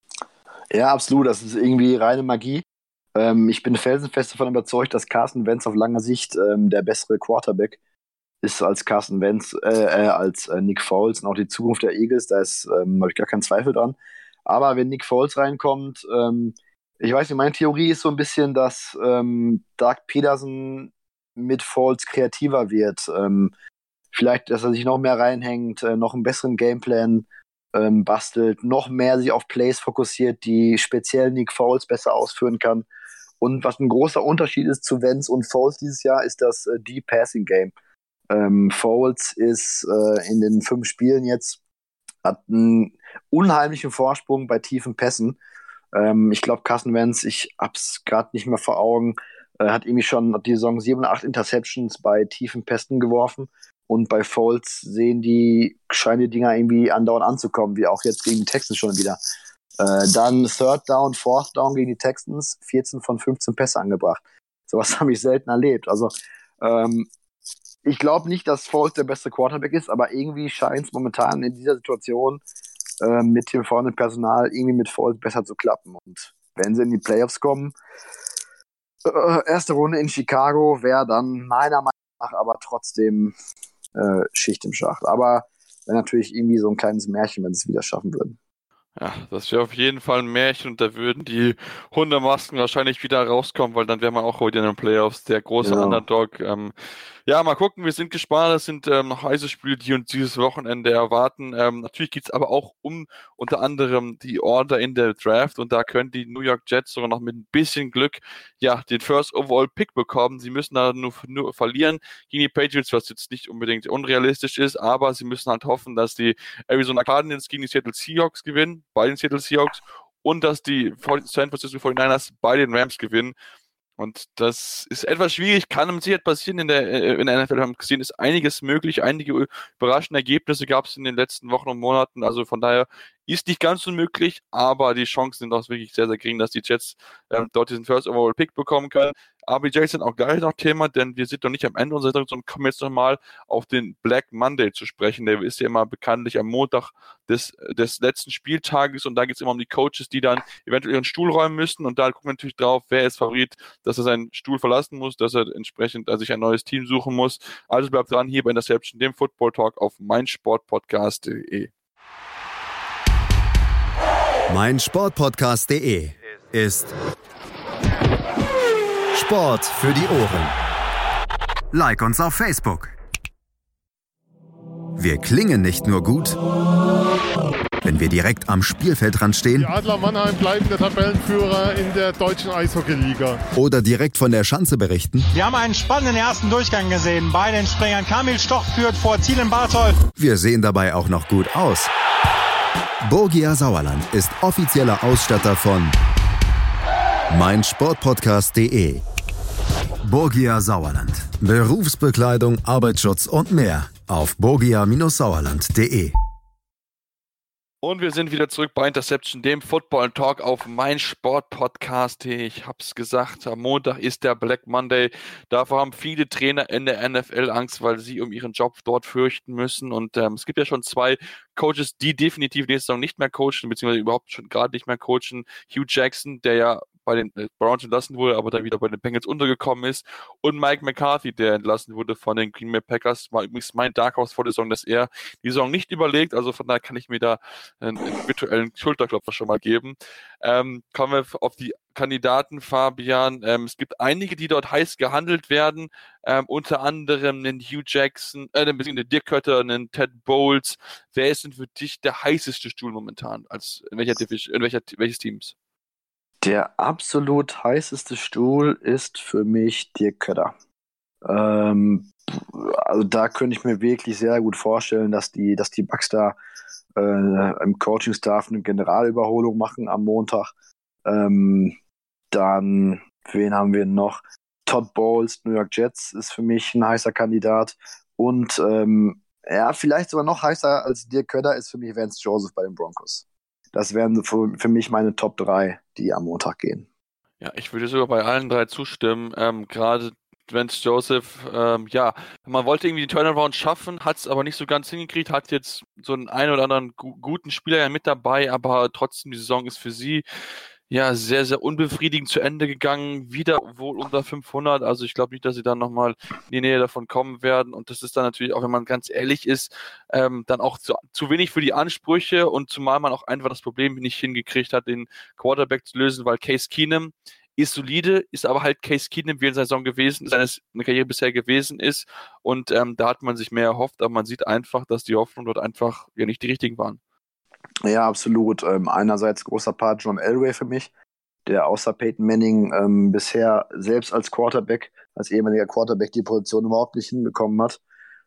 Ja, absolut, das ist irgendwie reine Magie. Ich bin felsenfest davon überzeugt, dass Carson Wentz auf lange Sicht der bessere Quarterback ist als Carson Wentz, als Nick Foles und auch die Zukunft der Eagles, da habe ich gar keinen Zweifel dran. Aber wenn Nick Foles reinkommt, ich weiß nicht, meine Theorie ist so ein bisschen, dass Doug Peterson mit Foles kreativer wird. Vielleicht, dass er sich noch mehr reinhängt, noch einen besseren Gameplan bastelt, noch mehr sich auf Plays fokussiert, die speziell Nick Foles besser ausführen kann. Und was ein großer Unterschied ist zu Wentz und Foles dieses Jahr, ist das Deep Passing Game. Foles ist in den 5 Spielen jetzt hat einen unheimlichen Vorsprung bei tiefen Pässen. Ich glaube, Carson Wentz, ich hab's gerade nicht mehr vor Augen, hat irgendwie schon die Saison 7 oder 8 Interceptions bei tiefen Pässen geworfen. Und bei Foles scheinen die Dinger irgendwie andauernd anzukommen, wie auch jetzt gegen die Texans schon wieder. Dann Third Down, Fourth Down gegen die Texans, 14 von 15 Pässe angebracht. Sowas habe ich selten erlebt. Also ich glaube nicht, dass Foles der beste Quarterback ist, aber irgendwie scheint es momentan in dieser Situation mit dem vorhandenen Personal irgendwie mit Foles besser zu klappen. Und wenn sie in die Playoffs kommen, erste Runde in Chicago wäre dann meiner Meinung nach aber trotzdem Schicht im Schacht. Aber wäre natürlich irgendwie so ein kleines Märchen, wenn sie es wieder schaffen würden. Ja, das wäre auf jeden Fall ein Märchen und da würden die Hundemasken wahrscheinlich wieder rauskommen, weil dann wäre man auch heute in den Playoffs der große Underdog. Ja, mal gucken, wir sind gespannt, das sind noch heiße Spiele, die uns dieses Wochenende erwarten. Natürlich geht es aber auch um unter anderem die Order in der Draft und da können die New York Jets sogar noch mit ein bisschen Glück ja den First Overall Pick bekommen. Sie müssen da nur verlieren gegen die Patriots, was jetzt nicht unbedingt unrealistisch ist, aber sie müssen halt hoffen, dass die Arizona Cardinals gegen die Seattle Seahawks gewinnen, bei den Seattle Seahawks, und dass die San Francisco 49ers bei den Rams gewinnen. Und das ist etwas schwierig, kann mit Sicherheit passieren in der NFL. Wir haben gesehen, ist einiges möglich, einige überraschende Ergebnisse gab es in den letzten Wochen und Monaten, also von daher ist nicht ganz unmöglich, aber die Chancen sind auch wirklich sehr, sehr gering, dass die Jets dort diesen First Overall Pick bekommen können. Aber die Jets sind auch gleich noch Thema, denn wir sind noch nicht am Ende unserer Sendung, sondern kommen jetzt nochmal auf den Black Monday zu sprechen. Der ist ja immer bekanntlich am Montag des letzten Spieltages und da geht es immer um die Coaches, die dann eventuell ihren Stuhl räumen müssen und da gucken wir natürlich drauf, wer ist Favorit, dass er seinen Stuhl verlassen muss, dass er entsprechend sich ein neues Team suchen muss. Also bleibt dran hier bei Interception, dem Football Talk auf meinsportpodcast.de. meinsportpodcast.de ist Sport für die Ohren. Like uns auf Facebook. Wir klingen nicht nur gut, wenn wir direkt am Spielfeldrand stehen. Die Adler Mannheim bleiben der Tabellenführer in der deutschen Eishockeyliga. Oder direkt von der Schanze berichten. Wir haben einen spannenden ersten Durchgang gesehen. Bei den Springern Kamil Stoch führt vor Zielen Barthold. Wir sehen dabei auch noch gut aus. Borgia Sauerland ist offizieller Ausstatter von meinsportpodcast.de. Borgia Sauerland. Berufsbekleidung, Arbeitsschutz und mehr auf borgia-sauerland.de. Und wir sind wieder zurück bei Interception, dem Football Talk auf meinsportpodcast.de. Ich hab's gesagt, am Montag ist der Black Monday. Davor haben viele Trainer in der NFL Angst, weil sie um ihren Job dort fürchten müssen. Und es gibt ja schon 2 Coaches, die definitiv nächste Saison nicht mehr coachen, beziehungsweise überhaupt schon gerade nicht mehr coachen. Hugh Jackson, der ja bei den Browns entlassen wurde, aber dann wieder bei den Bengals untergekommen ist. Und Mike McCarthy, der entlassen wurde von den Green Bay Packers, war übrigens mein Dark Horse vor der Saison, dass er die Saison nicht überlegt. Also von daher kann ich mir da einen virtuellen Schulterklopfer schon mal geben. Kommen wir auf die Kandidaten, Fabian. Es gibt einige, die dort heiß gehandelt werden, unter anderem einen Hugh Jackson, einen Dirk Koetter, einen Ted Bowles. Wer ist denn für dich der heißeste Stuhl momentan? In welches Teams? Der absolut heißeste Stuhl ist für mich Dirk Koetter. Also da könnte ich mir wirklich sehr gut vorstellen, dass die Bucks da im Coaching-Staff eine Generalüberholung machen am Montag. Dann, wen haben wir noch? Todd Bowles, New York Jets ist für mich ein heißer Kandidat. Und vielleicht sogar noch heißer als Dirk Koetter ist für mich Vance Joseph bei den Broncos. Das wären für mich meine Top 3, die am Montag gehen. Ja, ich würde sogar bei allen 3 zustimmen. Gerade Vance Joseph, man wollte irgendwie den Turnaround schaffen, hat es aber nicht so ganz hingekriegt, hat jetzt so einen oder anderen guten Spieler ja mit dabei, aber trotzdem, die Saison ist für sie ja sehr, sehr unbefriedigend zu Ende gegangen, wieder wohl unter 500, also ich glaube nicht, dass sie dann nochmal in die Nähe davon kommen werden und das ist dann natürlich, auch wenn man ganz ehrlich ist, dann auch zu wenig für die Ansprüche und zumal man auch einfach das Problem nicht hingekriegt hat, den Quarterback zu lösen, weil Case Keenum ist solide, ist aber halt Case Keenum, wie er in seiner Saison gewesen, seine Karriere bisher gewesen ist und da hat man sich mehr erhofft, aber man sieht einfach, dass die Hoffnungen dort einfach ja nicht die richtigen waren. Ja, absolut. Einerseits großer Part John Elway für mich, der außer Peyton Manning bisher selbst als Quarterback, als ehemaliger Quarterback die Position überhaupt nicht hinbekommen hat.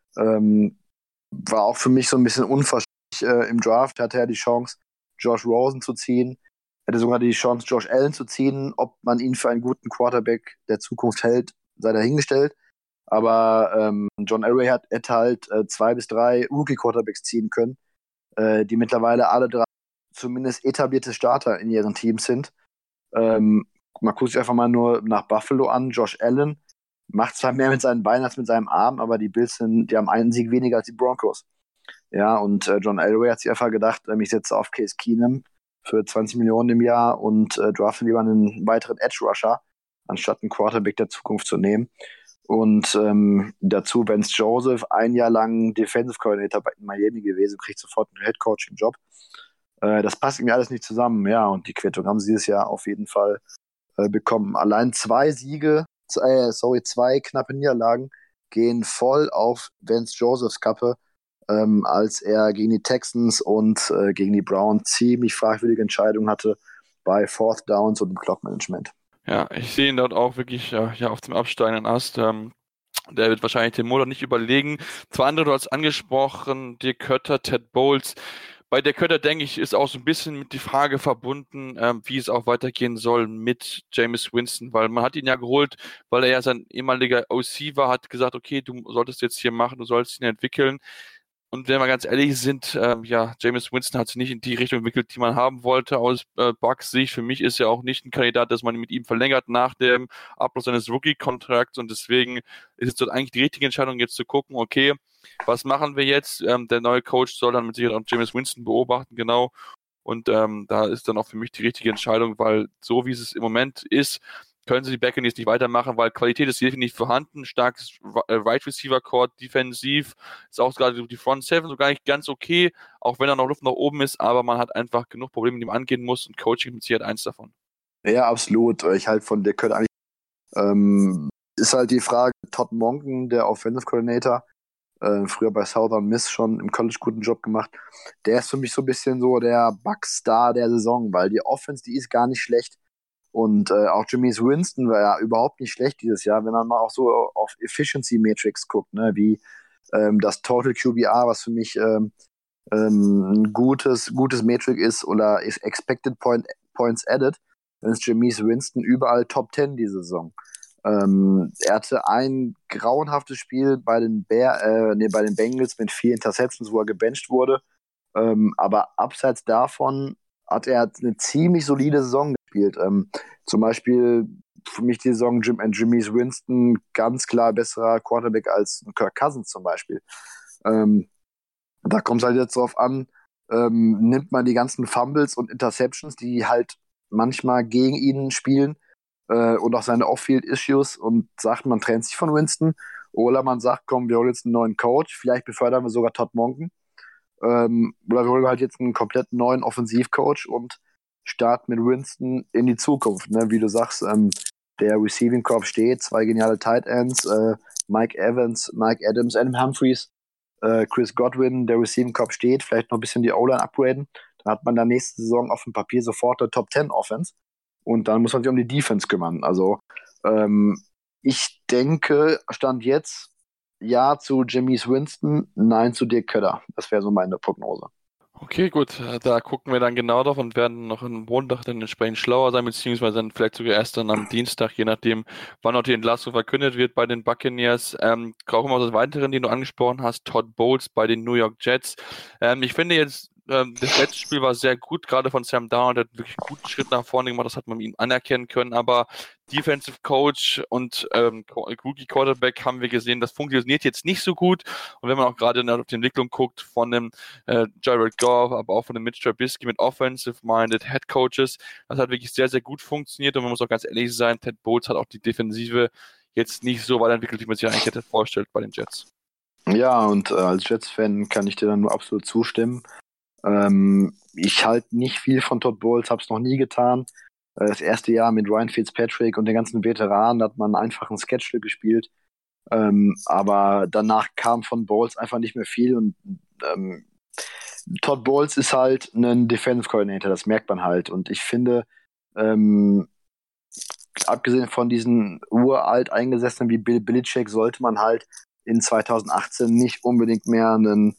War auch für mich so ein bisschen unverständlich. Im Draft hatte er die Chance, Josh Rosen zu ziehen, hätte sogar die Chance, Josh Allen zu ziehen. Ob man ihn für einen guten Quarterback der Zukunft hält, sei dahingestellt. Aber John Elway hätte halt 2 bis 3 Rookie-Quarterbacks ziehen können, die mittlerweile alle 3 zumindest etablierte Starter in ihren Teams sind. Man guckt sich einfach mal nur nach Buffalo an. Josh Allen macht zwar mehr mit seinen Beinen als mit seinem Arm, aber die Bills die haben einen Sieg weniger als die Broncos. Ja, und John Elway hat sich einfach gedacht, ich setze auf Case Keenum für 20 Millionen im Jahr und drafte lieber einen weiteren Edge-Rusher, anstatt einen Quarterback der Zukunft zu nehmen. Und dazu Vance Joseph, 1 Jahr lang Defensive Coordinator bei Miami gewesen, kriegt sofort einen Head-Coaching-Job. Das passt irgendwie alles nicht zusammen, ja, und die Quittung haben sie dieses Jahr auf jeden Fall bekommen. Allein 2 knappe Niederlagen gehen voll auf Vance Josephs Kappe, als er gegen die Texans und gegen die Browns ziemlich fragwürdige Entscheidungen hatte bei Fourth Downs und im Clock-Management. Ja, ich sehe ihn dort auch wirklich auf dem absteigenden Ast. Der wird wahrscheinlich den Motor nicht überlegen. 2 andere, du hast angesprochen, Dirk Koetter, Ted Bowles. Bei Dirk Koetter, denke ich, ist auch so ein bisschen mit die Frage verbunden, wie es auch weitergehen soll mit Jameis Winston, weil man hat ihn ja geholt, weil er ja sein ehemaliger OC war, hat gesagt, okay, du solltest jetzt hier machen, du sollst ihn entwickeln. Und wenn wir ganz ehrlich sind, Jameis Winston hat sich nicht in die Richtung entwickelt, die man haben wollte aus Bucks Sicht. Für mich ist er auch nicht ein Kandidat, dass man mit ihm verlängert nach dem Abschluss seines Rookie-Kontrakts. Und deswegen ist es dort eigentlich die richtige Entscheidung, jetzt zu gucken, okay, was machen wir jetzt? Der neue Coach soll dann mit Sicherheit auch Jameis Winston beobachten, genau. Und da ist dann auch für mich die richtige Entscheidung, weil so wie es im Moment ist, können sie die Buccaneers nicht weitermachen, weil Qualität ist definitiv vorhanden, starkes Right Receiver Core, defensiv, ist auch gerade die Front Seven so gar nicht ganz okay, auch wenn da noch Luft nach oben ist, aber man hat einfach genug Probleme, mit ihm angehen muss und Coaching mit Sicherheit eins davon. Ja, absolut. Ich halte von der Könnte eigentlich, ist halt die Frage, Todd Monken, der Offensive Coordinator, früher bei Southern Miss schon im College guten Job gemacht, der ist für mich so ein bisschen so der Bucks-Star der Saison, weil die Offense, die ist gar nicht schlecht. Und auch Jameis Winston war ja überhaupt nicht schlecht dieses Jahr, wenn man mal auch so auf Efficiency Metrics guckt, ne, wie das Total QBR, was für mich ein gutes Metric ist, oder Expected Points Added, dann ist Jameis Winston überall Top 10 diese Saison. Er hatte ein grauenhaftes Spiel bei den Bengals mit 4 Interceptions, wo er gebencht wurde. Aber abseits davon hat er eine ziemlich solide Saison gespielt. Zum Beispiel für mich die Saison Jameis Winston ganz klar besserer Quarterback als Kirk Cousins zum Beispiel. Da kommt es halt jetzt drauf an, nimmt man die ganzen Fumbles und Interceptions, die halt manchmal gegen ihn spielen und auch seine Off-Field-Issues und sagt, man trennt sich von Winston. Oder man sagt, komm, wir holen jetzt einen neuen Coach, vielleicht befördern wir sogar Todd Monken. Oder wir holen halt jetzt einen komplett neuen Offensivcoach und starten mit Winston in die Zukunft. Ne? Wie du sagst, der Receiving Corps steht, 2 geniale Tight Ends, Mike Evans, Mike Adams, Adam Humphries, Chris Godwin, der Receiving Corps steht, vielleicht noch ein bisschen die O-Line upgraden. Dann hat man dann nächste Saison auf dem Papier sofort eine Top 10 Offense und dann muss man sich um die Defense kümmern. Also ich denke, Stand jetzt ja zu Jameis Winston, nein zu Dirk Koetter. Das wäre so meine Prognose. Okay, gut, da gucken wir dann genau drauf und werden noch am Montag dann entsprechend schlauer sein, beziehungsweise dann vielleicht sogar erst dann am Dienstag, je nachdem, wann auch die Entlassung verkündet wird bei den Buccaneers. Auch immer das Weiteren, den du angesprochen hast, Todd Bowles bei den New York Jets. Ich finde jetzt, das letzte Spiel war sehr gut, gerade von Sam Darnold, der hat wirklich einen guten Schritt nach vorne gemacht, das hat man ihm anerkennen können, aber Defensive Coach und Rookie Quarterback haben wir gesehen, das funktioniert jetzt nicht so gut und wenn man auch gerade auf die Entwicklung guckt von dem Jared Goff, aber auch von dem Mitch Trubisky mit Offensive-Minded Head Coaches, das hat wirklich sehr, sehr gut funktioniert und man muss auch ganz ehrlich sein, Ted Bowles hat auch die Defensive jetzt nicht so weit entwickelt, wie man sich eigentlich hätte vorstellt bei den Jets. Ja, und als Jets-Fan kann ich dir dann nur absolut zustimmen. Ich halte nicht viel von Todd Bowles, habe es noch nie getan. Das erste Jahr mit Ryan Fitzpatrick und den ganzen Veteranen hat man einfach ein Sketchstück gespielt. Aber danach kam von Bowles einfach nicht mehr viel und Todd Bowles ist halt ein Defensive Coordinator, das merkt man halt. Und ich finde, abgesehen von diesen uralt Eingesessenen wie Bill Belichick, sollte man halt in 2018 nicht unbedingt mehr einen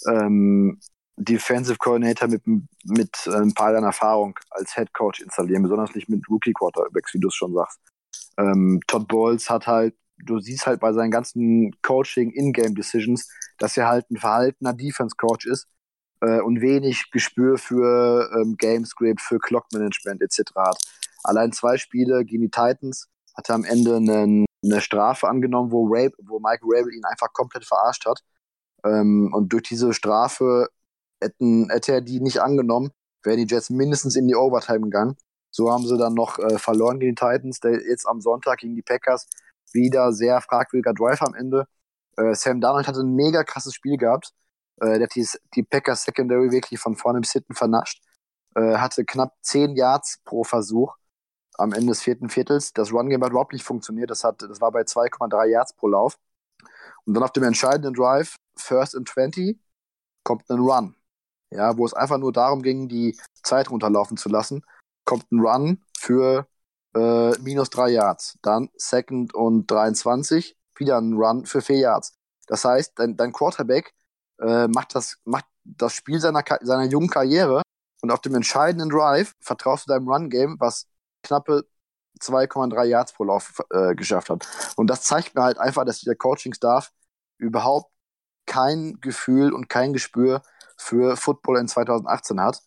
Defensive Coordinator mit ein paar Jahren Erfahrung als Head Coach installieren, besonders nicht mit Rookie Quarterbacks, wie du es schon sagst. Todd Bowles hat halt, du siehst halt bei seinen ganzen Coaching In-Game Decisions, dass er halt ein verhaltener Defense Coach ist und wenig Gespür für Game Script, für Clock Management etc. hat. Allein 2 Spiele gegen die Titans hat er am Ende eine Strafe angenommen, wo Mike Rabel ihn einfach komplett verarscht hat. Und durch diese Strafe hätte er die nicht angenommen, wären die Jets mindestens in die Overtime gegangen. So haben sie dann noch verloren gegen die Titans. Jetzt am Sonntag gegen die Packers wieder sehr fragwürdiger Drive am Ende. Sam Darnold hatte ein mega krasses Spiel gehabt. Der hat die Packers Secondary wirklich von vorne bis hinten vernascht. Hatte knapp 10 Yards pro Versuch am Ende des 4. Viertels. Das Run-Game hat überhaupt nicht funktioniert. Das war bei 2,3 Yards pro Lauf. Und dann auf dem entscheidenden Drive, First and 20, kommt ein Run. Ja, wo es einfach nur darum ging, die Zeit runterlaufen zu lassen, kommt ein Run für minus 3 Yards. Dann Second und 23, wieder ein Run für 4 Yards. Das heißt, dein Quarterback macht das Spiel seiner jungen Karriere und auf dem entscheidenden Drive vertraust du deinem Run-Game, was knappe 2,3 Yards pro Lauf geschafft hat. Und das zeigt mir halt einfach, dass dieser Coaching-Staff überhaupt kein Gefühl und kein Gespür für Football in 2018 hat.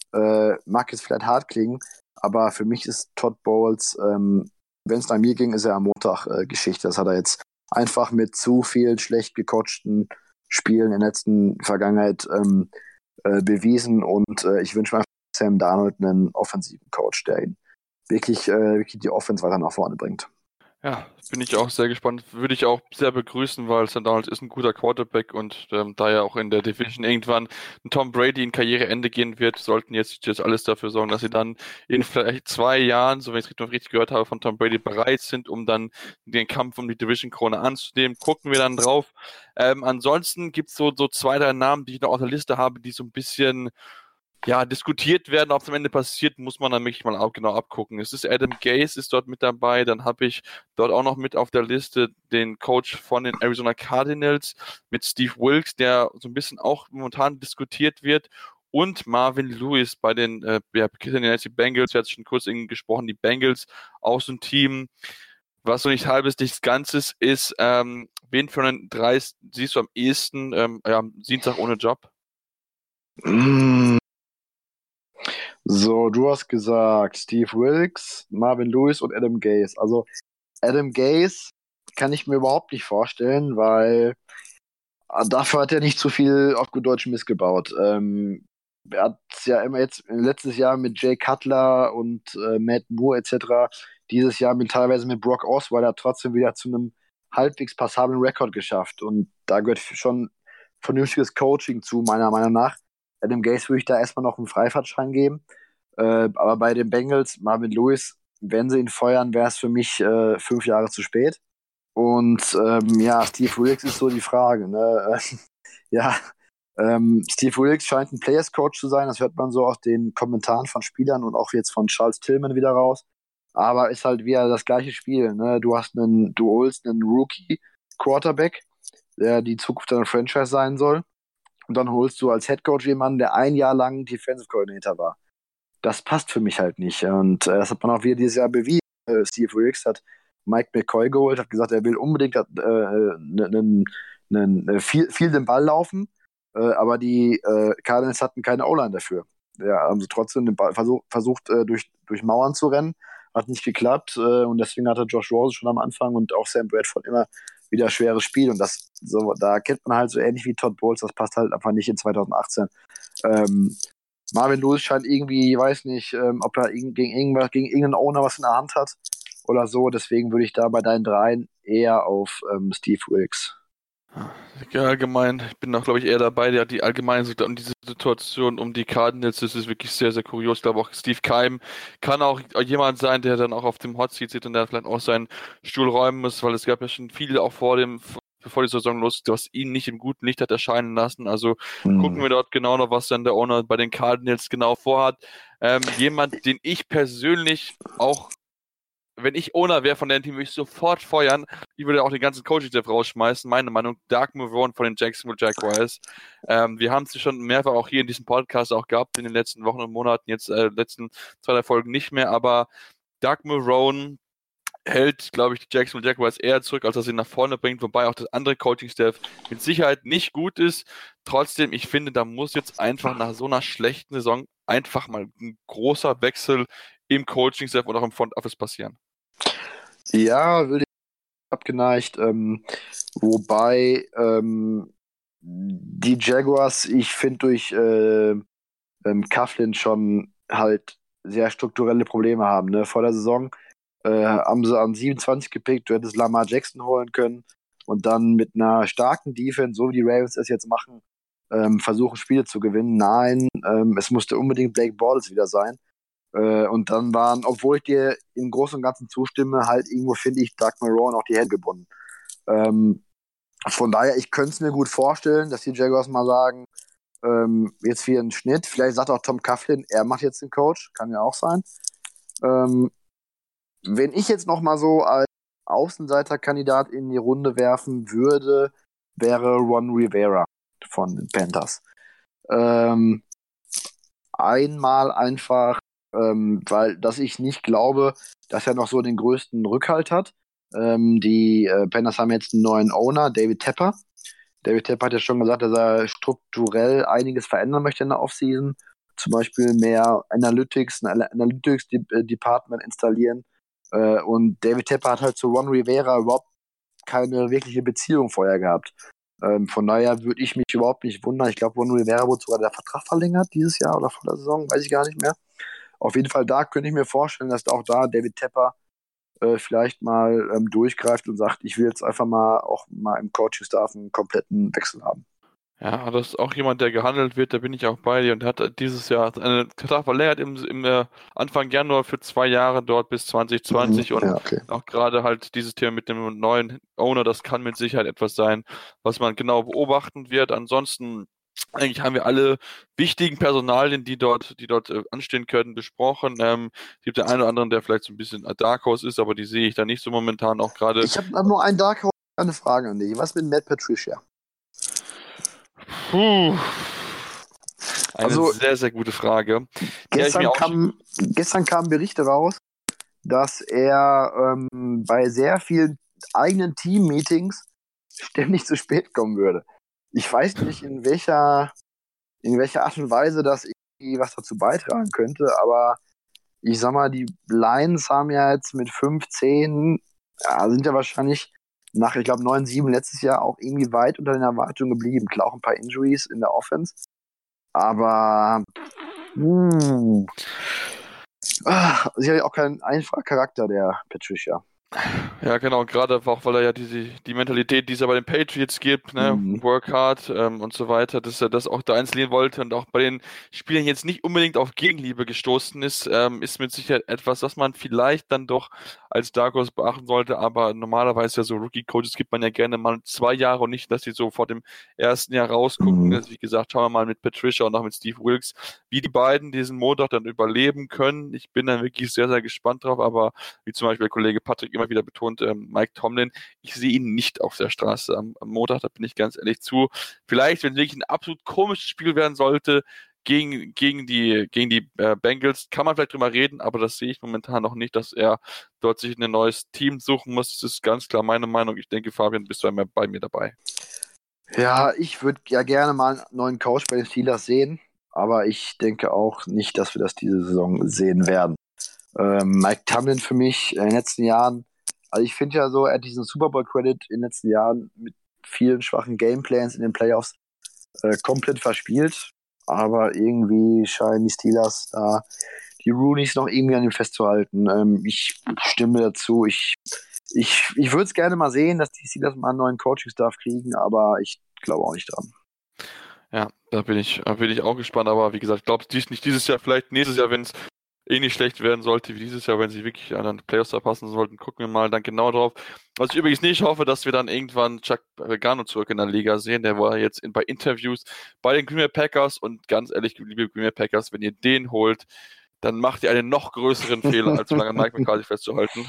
Mag jetzt vielleicht hart klingen, aber für mich ist Todd Bowles, wenn es nach mir ging, ist er am Montag Geschichte. Das hat er jetzt einfach mit zu vielen schlecht gecoachten Spielen in der letzten Vergangenheit bewiesen und ich wünsche mir einfach Sam Darnold einen offensiven Coach, der ihn wirklich die Offense weiter nach vorne bringt. Ja, bin ich auch sehr gespannt. Würde ich auch sehr begrüßen, weil Sam Darnold ist ein guter Quarterback und da ja auch in der Division irgendwann ein Tom Brady in Karriereende gehen wird, sollten jetzt alles dafür sorgen, dass sie dann in vielleicht 2 Jahren, so wenn ich es noch richtig gehört habe, von Tom Brady bereit sind, um dann den Kampf um die Division-Krone anzunehmen. Gucken wir dann drauf. Ansonsten gibt es so 2, 3 Namen, die ich noch auf der Liste habe, die so ein bisschen diskutiert werden, ob es am Ende passiert, muss man dann wirklich mal auch genau abgucken. Es ist Adam Gase, ist dort mit dabei, dann habe ich dort auch noch mit auf der Liste den Coach von den Arizona Cardinals mit Steve Wilkes, der so ein bisschen auch momentan diskutiert wird und Marvin Lewis bei den Cincinnati Bengals, wir hatten schon kurz gesprochen, die Bengals, auch so ein Team, was so nicht halbes, nichts Ganzes ist. Wen von den 3 siehst du am ehesten Dienstag ohne Job? So, du hast gesagt, Steve Wilkes, Marvin Lewis und Adam Gase. Also Adam Gase kann ich mir überhaupt nicht vorstellen, weil dafür hat er nicht zu viel auf gut Deutsch missgebaut. er hat ja immer jetzt letztes Jahr mit Jay Cutler und Matt Moore etc., dieses Jahr teilweise mit Brock Osweiler trotzdem wieder zu einem halbwegs passablen Rekord geschafft. Und da gehört schon vernünftiges Coaching zu, meiner Meinung nach. Adam Gase würde ich da erstmal noch einen Freifahrtschein geben. Aber bei den Bengals, Marvin Lewis, wenn sie ihn feuern, wäre es für mich 5 Jahre zu spät. Und Steve Wilkes ist so die Frage. Ne? Steve Wilkes scheint ein Players-Coach zu sein. Das hört man so aus den Kommentaren von Spielern und auch jetzt von Charles Tillman wieder raus. Aber ist halt wieder das gleiche Spiel. Ne? Du holst einen Rookie-Quarterback, der die Zukunft deiner Franchise sein soll. Und dann holst du als Headcoach jemanden, der 1 Jahr lang Defensive Coordinator war. Das passt für mich halt nicht. Und das hat man auch wieder dieses Jahr bewiesen. Steve Wilkes hat Mike McCoy geholt, hat gesagt, er will unbedingt viel den Ball laufen, aber die Cardinals hatten keine O-Line dafür. Ja, haben sie trotzdem den Ball versucht durch Mauern zu rennen, hat nicht geklappt und deswegen hatte Josh Rosen schon am Anfang und auch Sam Bradford immer wieder schweres Spiel und da kennt man halt so ähnlich wie Todd Bowles, das passt halt einfach nicht in 2018. Marvin Lewis scheint irgendwie, ich weiß nicht, ob er gegen irgendeinen Owner was in der Hand hat oder so, deswegen würde ich da bei deinen dreien eher auf Steve Wilkes. Ja, allgemein, ich bin auch, glaube ich, eher dabei, die allgemeine diese Situation um die Cardinals, das ist wirklich sehr, sehr kurios. Ich glaube auch Steve Keim kann auch jemand sein, der dann auch auf dem Hot Seat sitzt und der vielleicht auch seinen Stuhl räumen muss, weil es gab ja schon viele auch bevor die Saison losgeht, was ihn nicht im guten Licht hat erscheinen lassen. Also gucken wir dort genau noch, was dann der Owner bei den Cardinals genau vorhat. Jemand, den ich persönlich auch, wenn ich Owner wäre von dem Team, würde ich sofort feuern. Ich würde auch den ganzen Coaching-Staff rausschmeißen. Meine Meinung, Doug Marrone von den Jacksonville Jaguars. Wir haben es schon mehrfach auch hier in diesem Podcast auch gehabt in den letzten Wochen und Monaten, jetzt letzten 2, 3 Folgen nicht mehr, aber Doug Marrone hält, glaube ich, die Jacksonville Jaguars eher zurück, als dass sie nach vorne bringt, wobei auch das andere Coaching-Staff mit Sicherheit nicht gut ist. Trotzdem, ich finde, da muss jetzt einfach nach so einer schlechten Saison einfach mal ein großer Wechsel im Coaching-Staff und auch im Front Office passieren. Ja, will ich abgeneigt. Wobei die Jaguars, ich finde, durch Coughlin schon halt sehr strukturelle Probleme haben. Ne? Vor der Saison haben sie an 27 gepickt, du hättest Lamar Jackson holen können und dann mit einer starken Defense, so wie die Ravens es jetzt machen, versuchen Spiele zu gewinnen. Nein, es musste unbedingt Blake Bortles wieder sein. Und dann waren, obwohl ich dir im Großen und Ganzen zustimme, halt irgendwo finde ich Doug Marrone auch die Hände gebunden. Von daher, ich könnte es mir gut vorstellen, dass die Jaguars mal sagen, jetzt für einen Schnitt, vielleicht sagt auch Tom Coughlin, er macht jetzt den Coach, kann ja auch sein. Wenn ich jetzt noch mal so als Außenseiterkandidat in die Runde werfen würde, wäre Ron Rivera von den Panthers. Einmal einfach, weil dass ich nicht glaube, dass er noch so den größten Rückhalt hat. Die Panthers haben jetzt einen neuen Owner, David Tepper. David Tepper hat ja schon gesagt, dass er strukturell einiges verändern möchte in der Offseason. Zum Beispiel mehr ein Analytics-Department installieren. Und David Tepper hat halt zu Ron Rivera überhaupt keine wirkliche Beziehung vorher gehabt. Von daher würde ich mich überhaupt nicht wundern. Ich glaube, Ron Rivera wurde sogar der Vertrag verlängert dieses Jahr oder vor der Saison, weiß ich gar nicht mehr. Auf jeden Fall da könnte ich mir vorstellen, dass auch da David Tepper vielleicht mal durchgreift und sagt, ich will jetzt einfach mal auch mal im Coaching-Staff einen kompletten Wechsel haben. Ja, das ist auch jemand, der gehandelt wird, da bin ich auch bei dir und hat dieses Jahr einen Vertrag verlängert im Anfang Januar für 2 Jahre dort bis 2020 und auch gerade halt dieses Thema mit dem neuen Owner, das kann mit Sicherheit etwas sein, was man genau beobachten wird. Ansonsten eigentlich haben wir alle wichtigen Personalien, die dort anstehen können, besprochen. Es gibt den einen oder anderen, der vielleicht so ein bisschen Dark Horse ist, aber die sehe ich da nicht so momentan auch gerade. Ich habe nur einen Dark Horse, eine Frage an dich. Was mit Matt Patricia? Eine sehr, sehr gute Frage. Gestern kamen Berichte raus, dass er bei sehr vielen eigenen Team-Meetings ständig zu spät kommen würde. Ich weiß nicht, in welcher Art und Weise das irgendwie was dazu beitragen könnte, aber ich sag mal, die Lions haben ja jetzt mit 5-10, sind ja wahrscheinlich nach, ich glaube, 9-7 letztes Jahr auch irgendwie weit unter den Erwartungen geblieben. Klar auch ein paar Injuries in der Offense. Aber sie hat ja auch keinen einfachen Charakter, der Patricia. Ja, genau, gerade auch, weil er ja die Mentalität, die es ja bei den Patriots gibt, ne, work hard und so weiter, dass er das auch da einzeln wollte und auch bei den Spielern jetzt nicht unbedingt auf Gegenliebe gestoßen ist, ist mit Sicherheit etwas, was man vielleicht dann doch als Dark Horse beachten sollte, aber normalerweise ja so Rookie-Coaches gibt man ja gerne mal 2 Jahre und nicht, dass sie so vor dem ersten Jahr rausgucken. Also wie gesagt, schauen wir mal mit Patricia und auch mit Steve Wilkes, wie die beiden diesen Montag dann überleben können. Ich bin dann wirklich sehr, sehr gespannt drauf, aber wie zum Beispiel der Kollege Patrick immer wieder betont, Mike Tomlin, ich sehe ihn nicht auf der Straße am Montag, da bin ich ganz ehrlich zu. Vielleicht, wenn es wirklich ein absolut komisches Spiel werden sollte, gegen die Bengals, kann man vielleicht drüber reden, aber das sehe ich momentan noch nicht, dass er dort sich ein neues Team suchen muss. Das ist ganz klar meine Meinung. Ich denke, Fabian, bist du einmal bei mir dabei. Ja, ich würde ja gerne mal einen neuen Coach bei den Steelers sehen, aber ich denke auch nicht, dass wir das diese Saison sehen werden. Mike Tomlin für mich in den letzten Jahren, also ich finde ja so, er hat diesen Super Bowl-Credit in den letzten Jahren mit vielen schwachen Gameplans in den Playoffs komplett verspielt. Aber irgendwie scheinen die Steelers da die Rooneys noch irgendwie an ihm festzuhalten. Ich stimme dazu. Ich würde es gerne mal sehen, dass die Steelers mal einen neuen Coaching-Staff kriegen, aber ich glaube auch nicht dran. Ja, da bin ich auch gespannt, aber wie gesagt, ich glaube nicht dieses Jahr, vielleicht nächstes Jahr, wenn es nicht schlecht werden sollte wie dieses Jahr, wenn sie wirklich an den Playoffs verpassen sollten, gucken wir mal dann genau drauf. Was ich übrigens nicht hoffe, dass wir dann irgendwann Chuck Pagano zurück in der Liga sehen. Der war jetzt bei Interviews bei den Green Bay Packers und ganz ehrlich, liebe Green Bay Packers, wenn ihr den holt, dann macht ihr einen noch größeren Fehler, als so lange Mike McCarthy festzuhalten.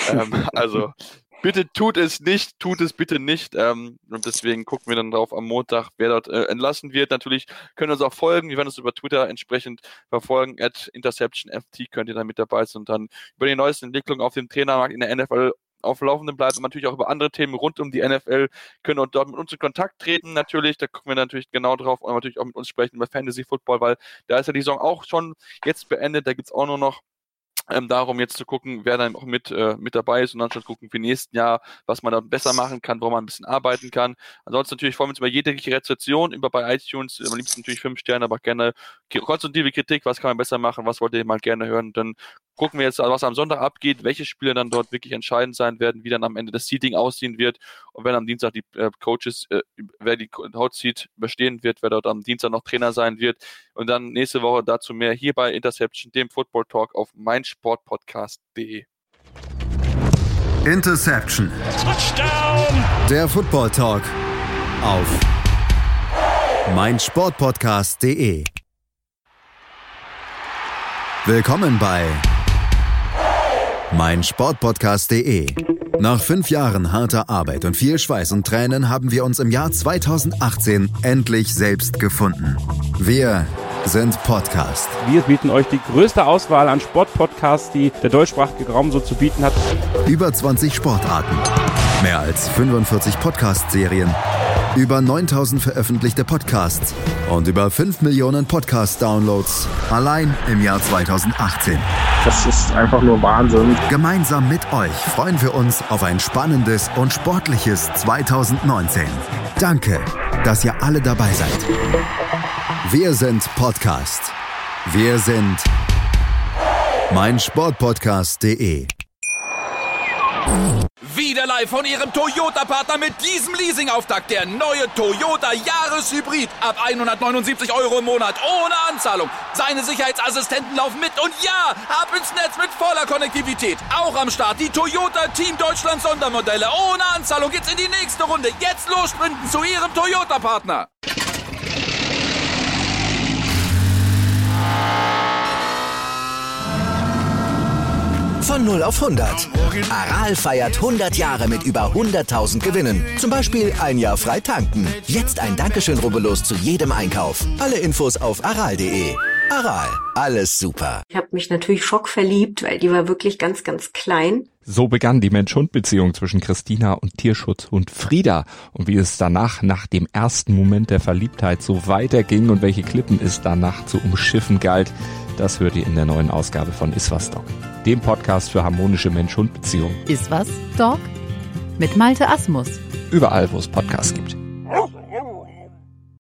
Also bitte tut es bitte nicht. Und deswegen gucken wir dann drauf am Montag, wer dort entlassen wird. Natürlich können wir uns auch folgen. Wir werden uns über Twitter entsprechend verfolgen. @InterceptionFT könnt ihr dann mit dabei sein und dann über die neuesten Entwicklungen auf dem Trainermarkt in der NFL auf dem Laufenden bleiben und natürlich auch über andere Themen rund um die NFL können und dort mit uns in Kontakt treten. Natürlich, da gucken wir natürlich genau drauf und natürlich auch mit uns sprechen über Fantasy Football, weil da ist ja die Saison auch schon jetzt beendet. Da gibt es auch nur noch darum jetzt zu gucken, wer dann auch mit dabei ist und dann schon gucken für nächsten Jahr, was man da besser machen kann, wo man ein bisschen arbeiten kann. Ansonsten natürlich freuen wir uns über jegliche Rezension, über bei iTunes, am liebsten natürlich 5 Sterne, aber gerne konstruktive Kritik, was kann man besser machen, was wollt ihr mal gerne hören. Dann gucken wir jetzt, was am Sonntag abgeht, welche Spiele dann dort wirklich entscheidend sein werden, wie dann am Ende das Seeding aussehen wird und wenn am Dienstag die Coaches, wer die Hot Seat überstehen wird, wer dort am Dienstag noch Trainer sein wird und dann nächste Woche dazu mehr hier bei Interception, dem Football Talk auf meinsportpodcast.de. Interception. Touchdown. Der Football Talk auf meinsportpodcast.de. Willkommen bei meinsportpodcast.de. Nach 5 Jahren harter Arbeit und viel Schweiß und Tränen haben wir uns im Jahr 2018 endlich selbst gefunden. Wir sind Podcast. Wir bieten euch die größte Auswahl an Sportpodcasts, die der deutschsprachige Raum so zu bieten hat. Über 20 Sportarten, mehr als 45 Podcast-Serien, über 9000 veröffentlichte Podcasts und über 5 Millionen Podcast-Downloads allein im Jahr 2018. Das ist einfach nur Wahnsinn. Gemeinsam mit euch freuen wir uns auf ein spannendes und sportliches 2019. Danke, dass ihr alle dabei seid. Wir sind Podcast. Wir sind meinsportpodcast.de. Wieder live von Ihrem Toyota-Partner mit diesem Leasing-Auftakt. Der neue Toyota Jahreshybrid. Ab 179 € im Monat. Ohne Anzahlung. Seine Sicherheitsassistenten laufen mit. Und ja, ab ins Netz mit voller Konnektivität. Auch am Start die Toyota Team Deutschland Sondermodelle. Ohne Anzahlung geht's in die nächste Runde. Jetzt los sprinten zu Ihrem Toyota-Partner. Von 0 auf 100. Aral feiert 100 Jahre mit über 100.000 Gewinnen. Zum Beispiel ein Jahr frei tanken. Jetzt ein Dankeschön, rubbellos zu jedem Einkauf. Alle Infos auf aral.de. Aral, alles super. Ich habe mich natürlich schockverliebt, weil die war wirklich ganz, ganz klein. So begann die Mensch-Hund-Beziehung zwischen Christina und Tierschutzhund Frieda. Und wie es danach, nach dem ersten Moment der Verliebtheit, so weiterging und welche Klippen es danach zu umschiffen galt, das hört ihr in der neuen Ausgabe von Iswas Dog, dem Podcast für harmonische Mensch-Hund-Beziehungen. Iswas Dog? Mit Malte Asmus. Überall, wo es Podcasts gibt.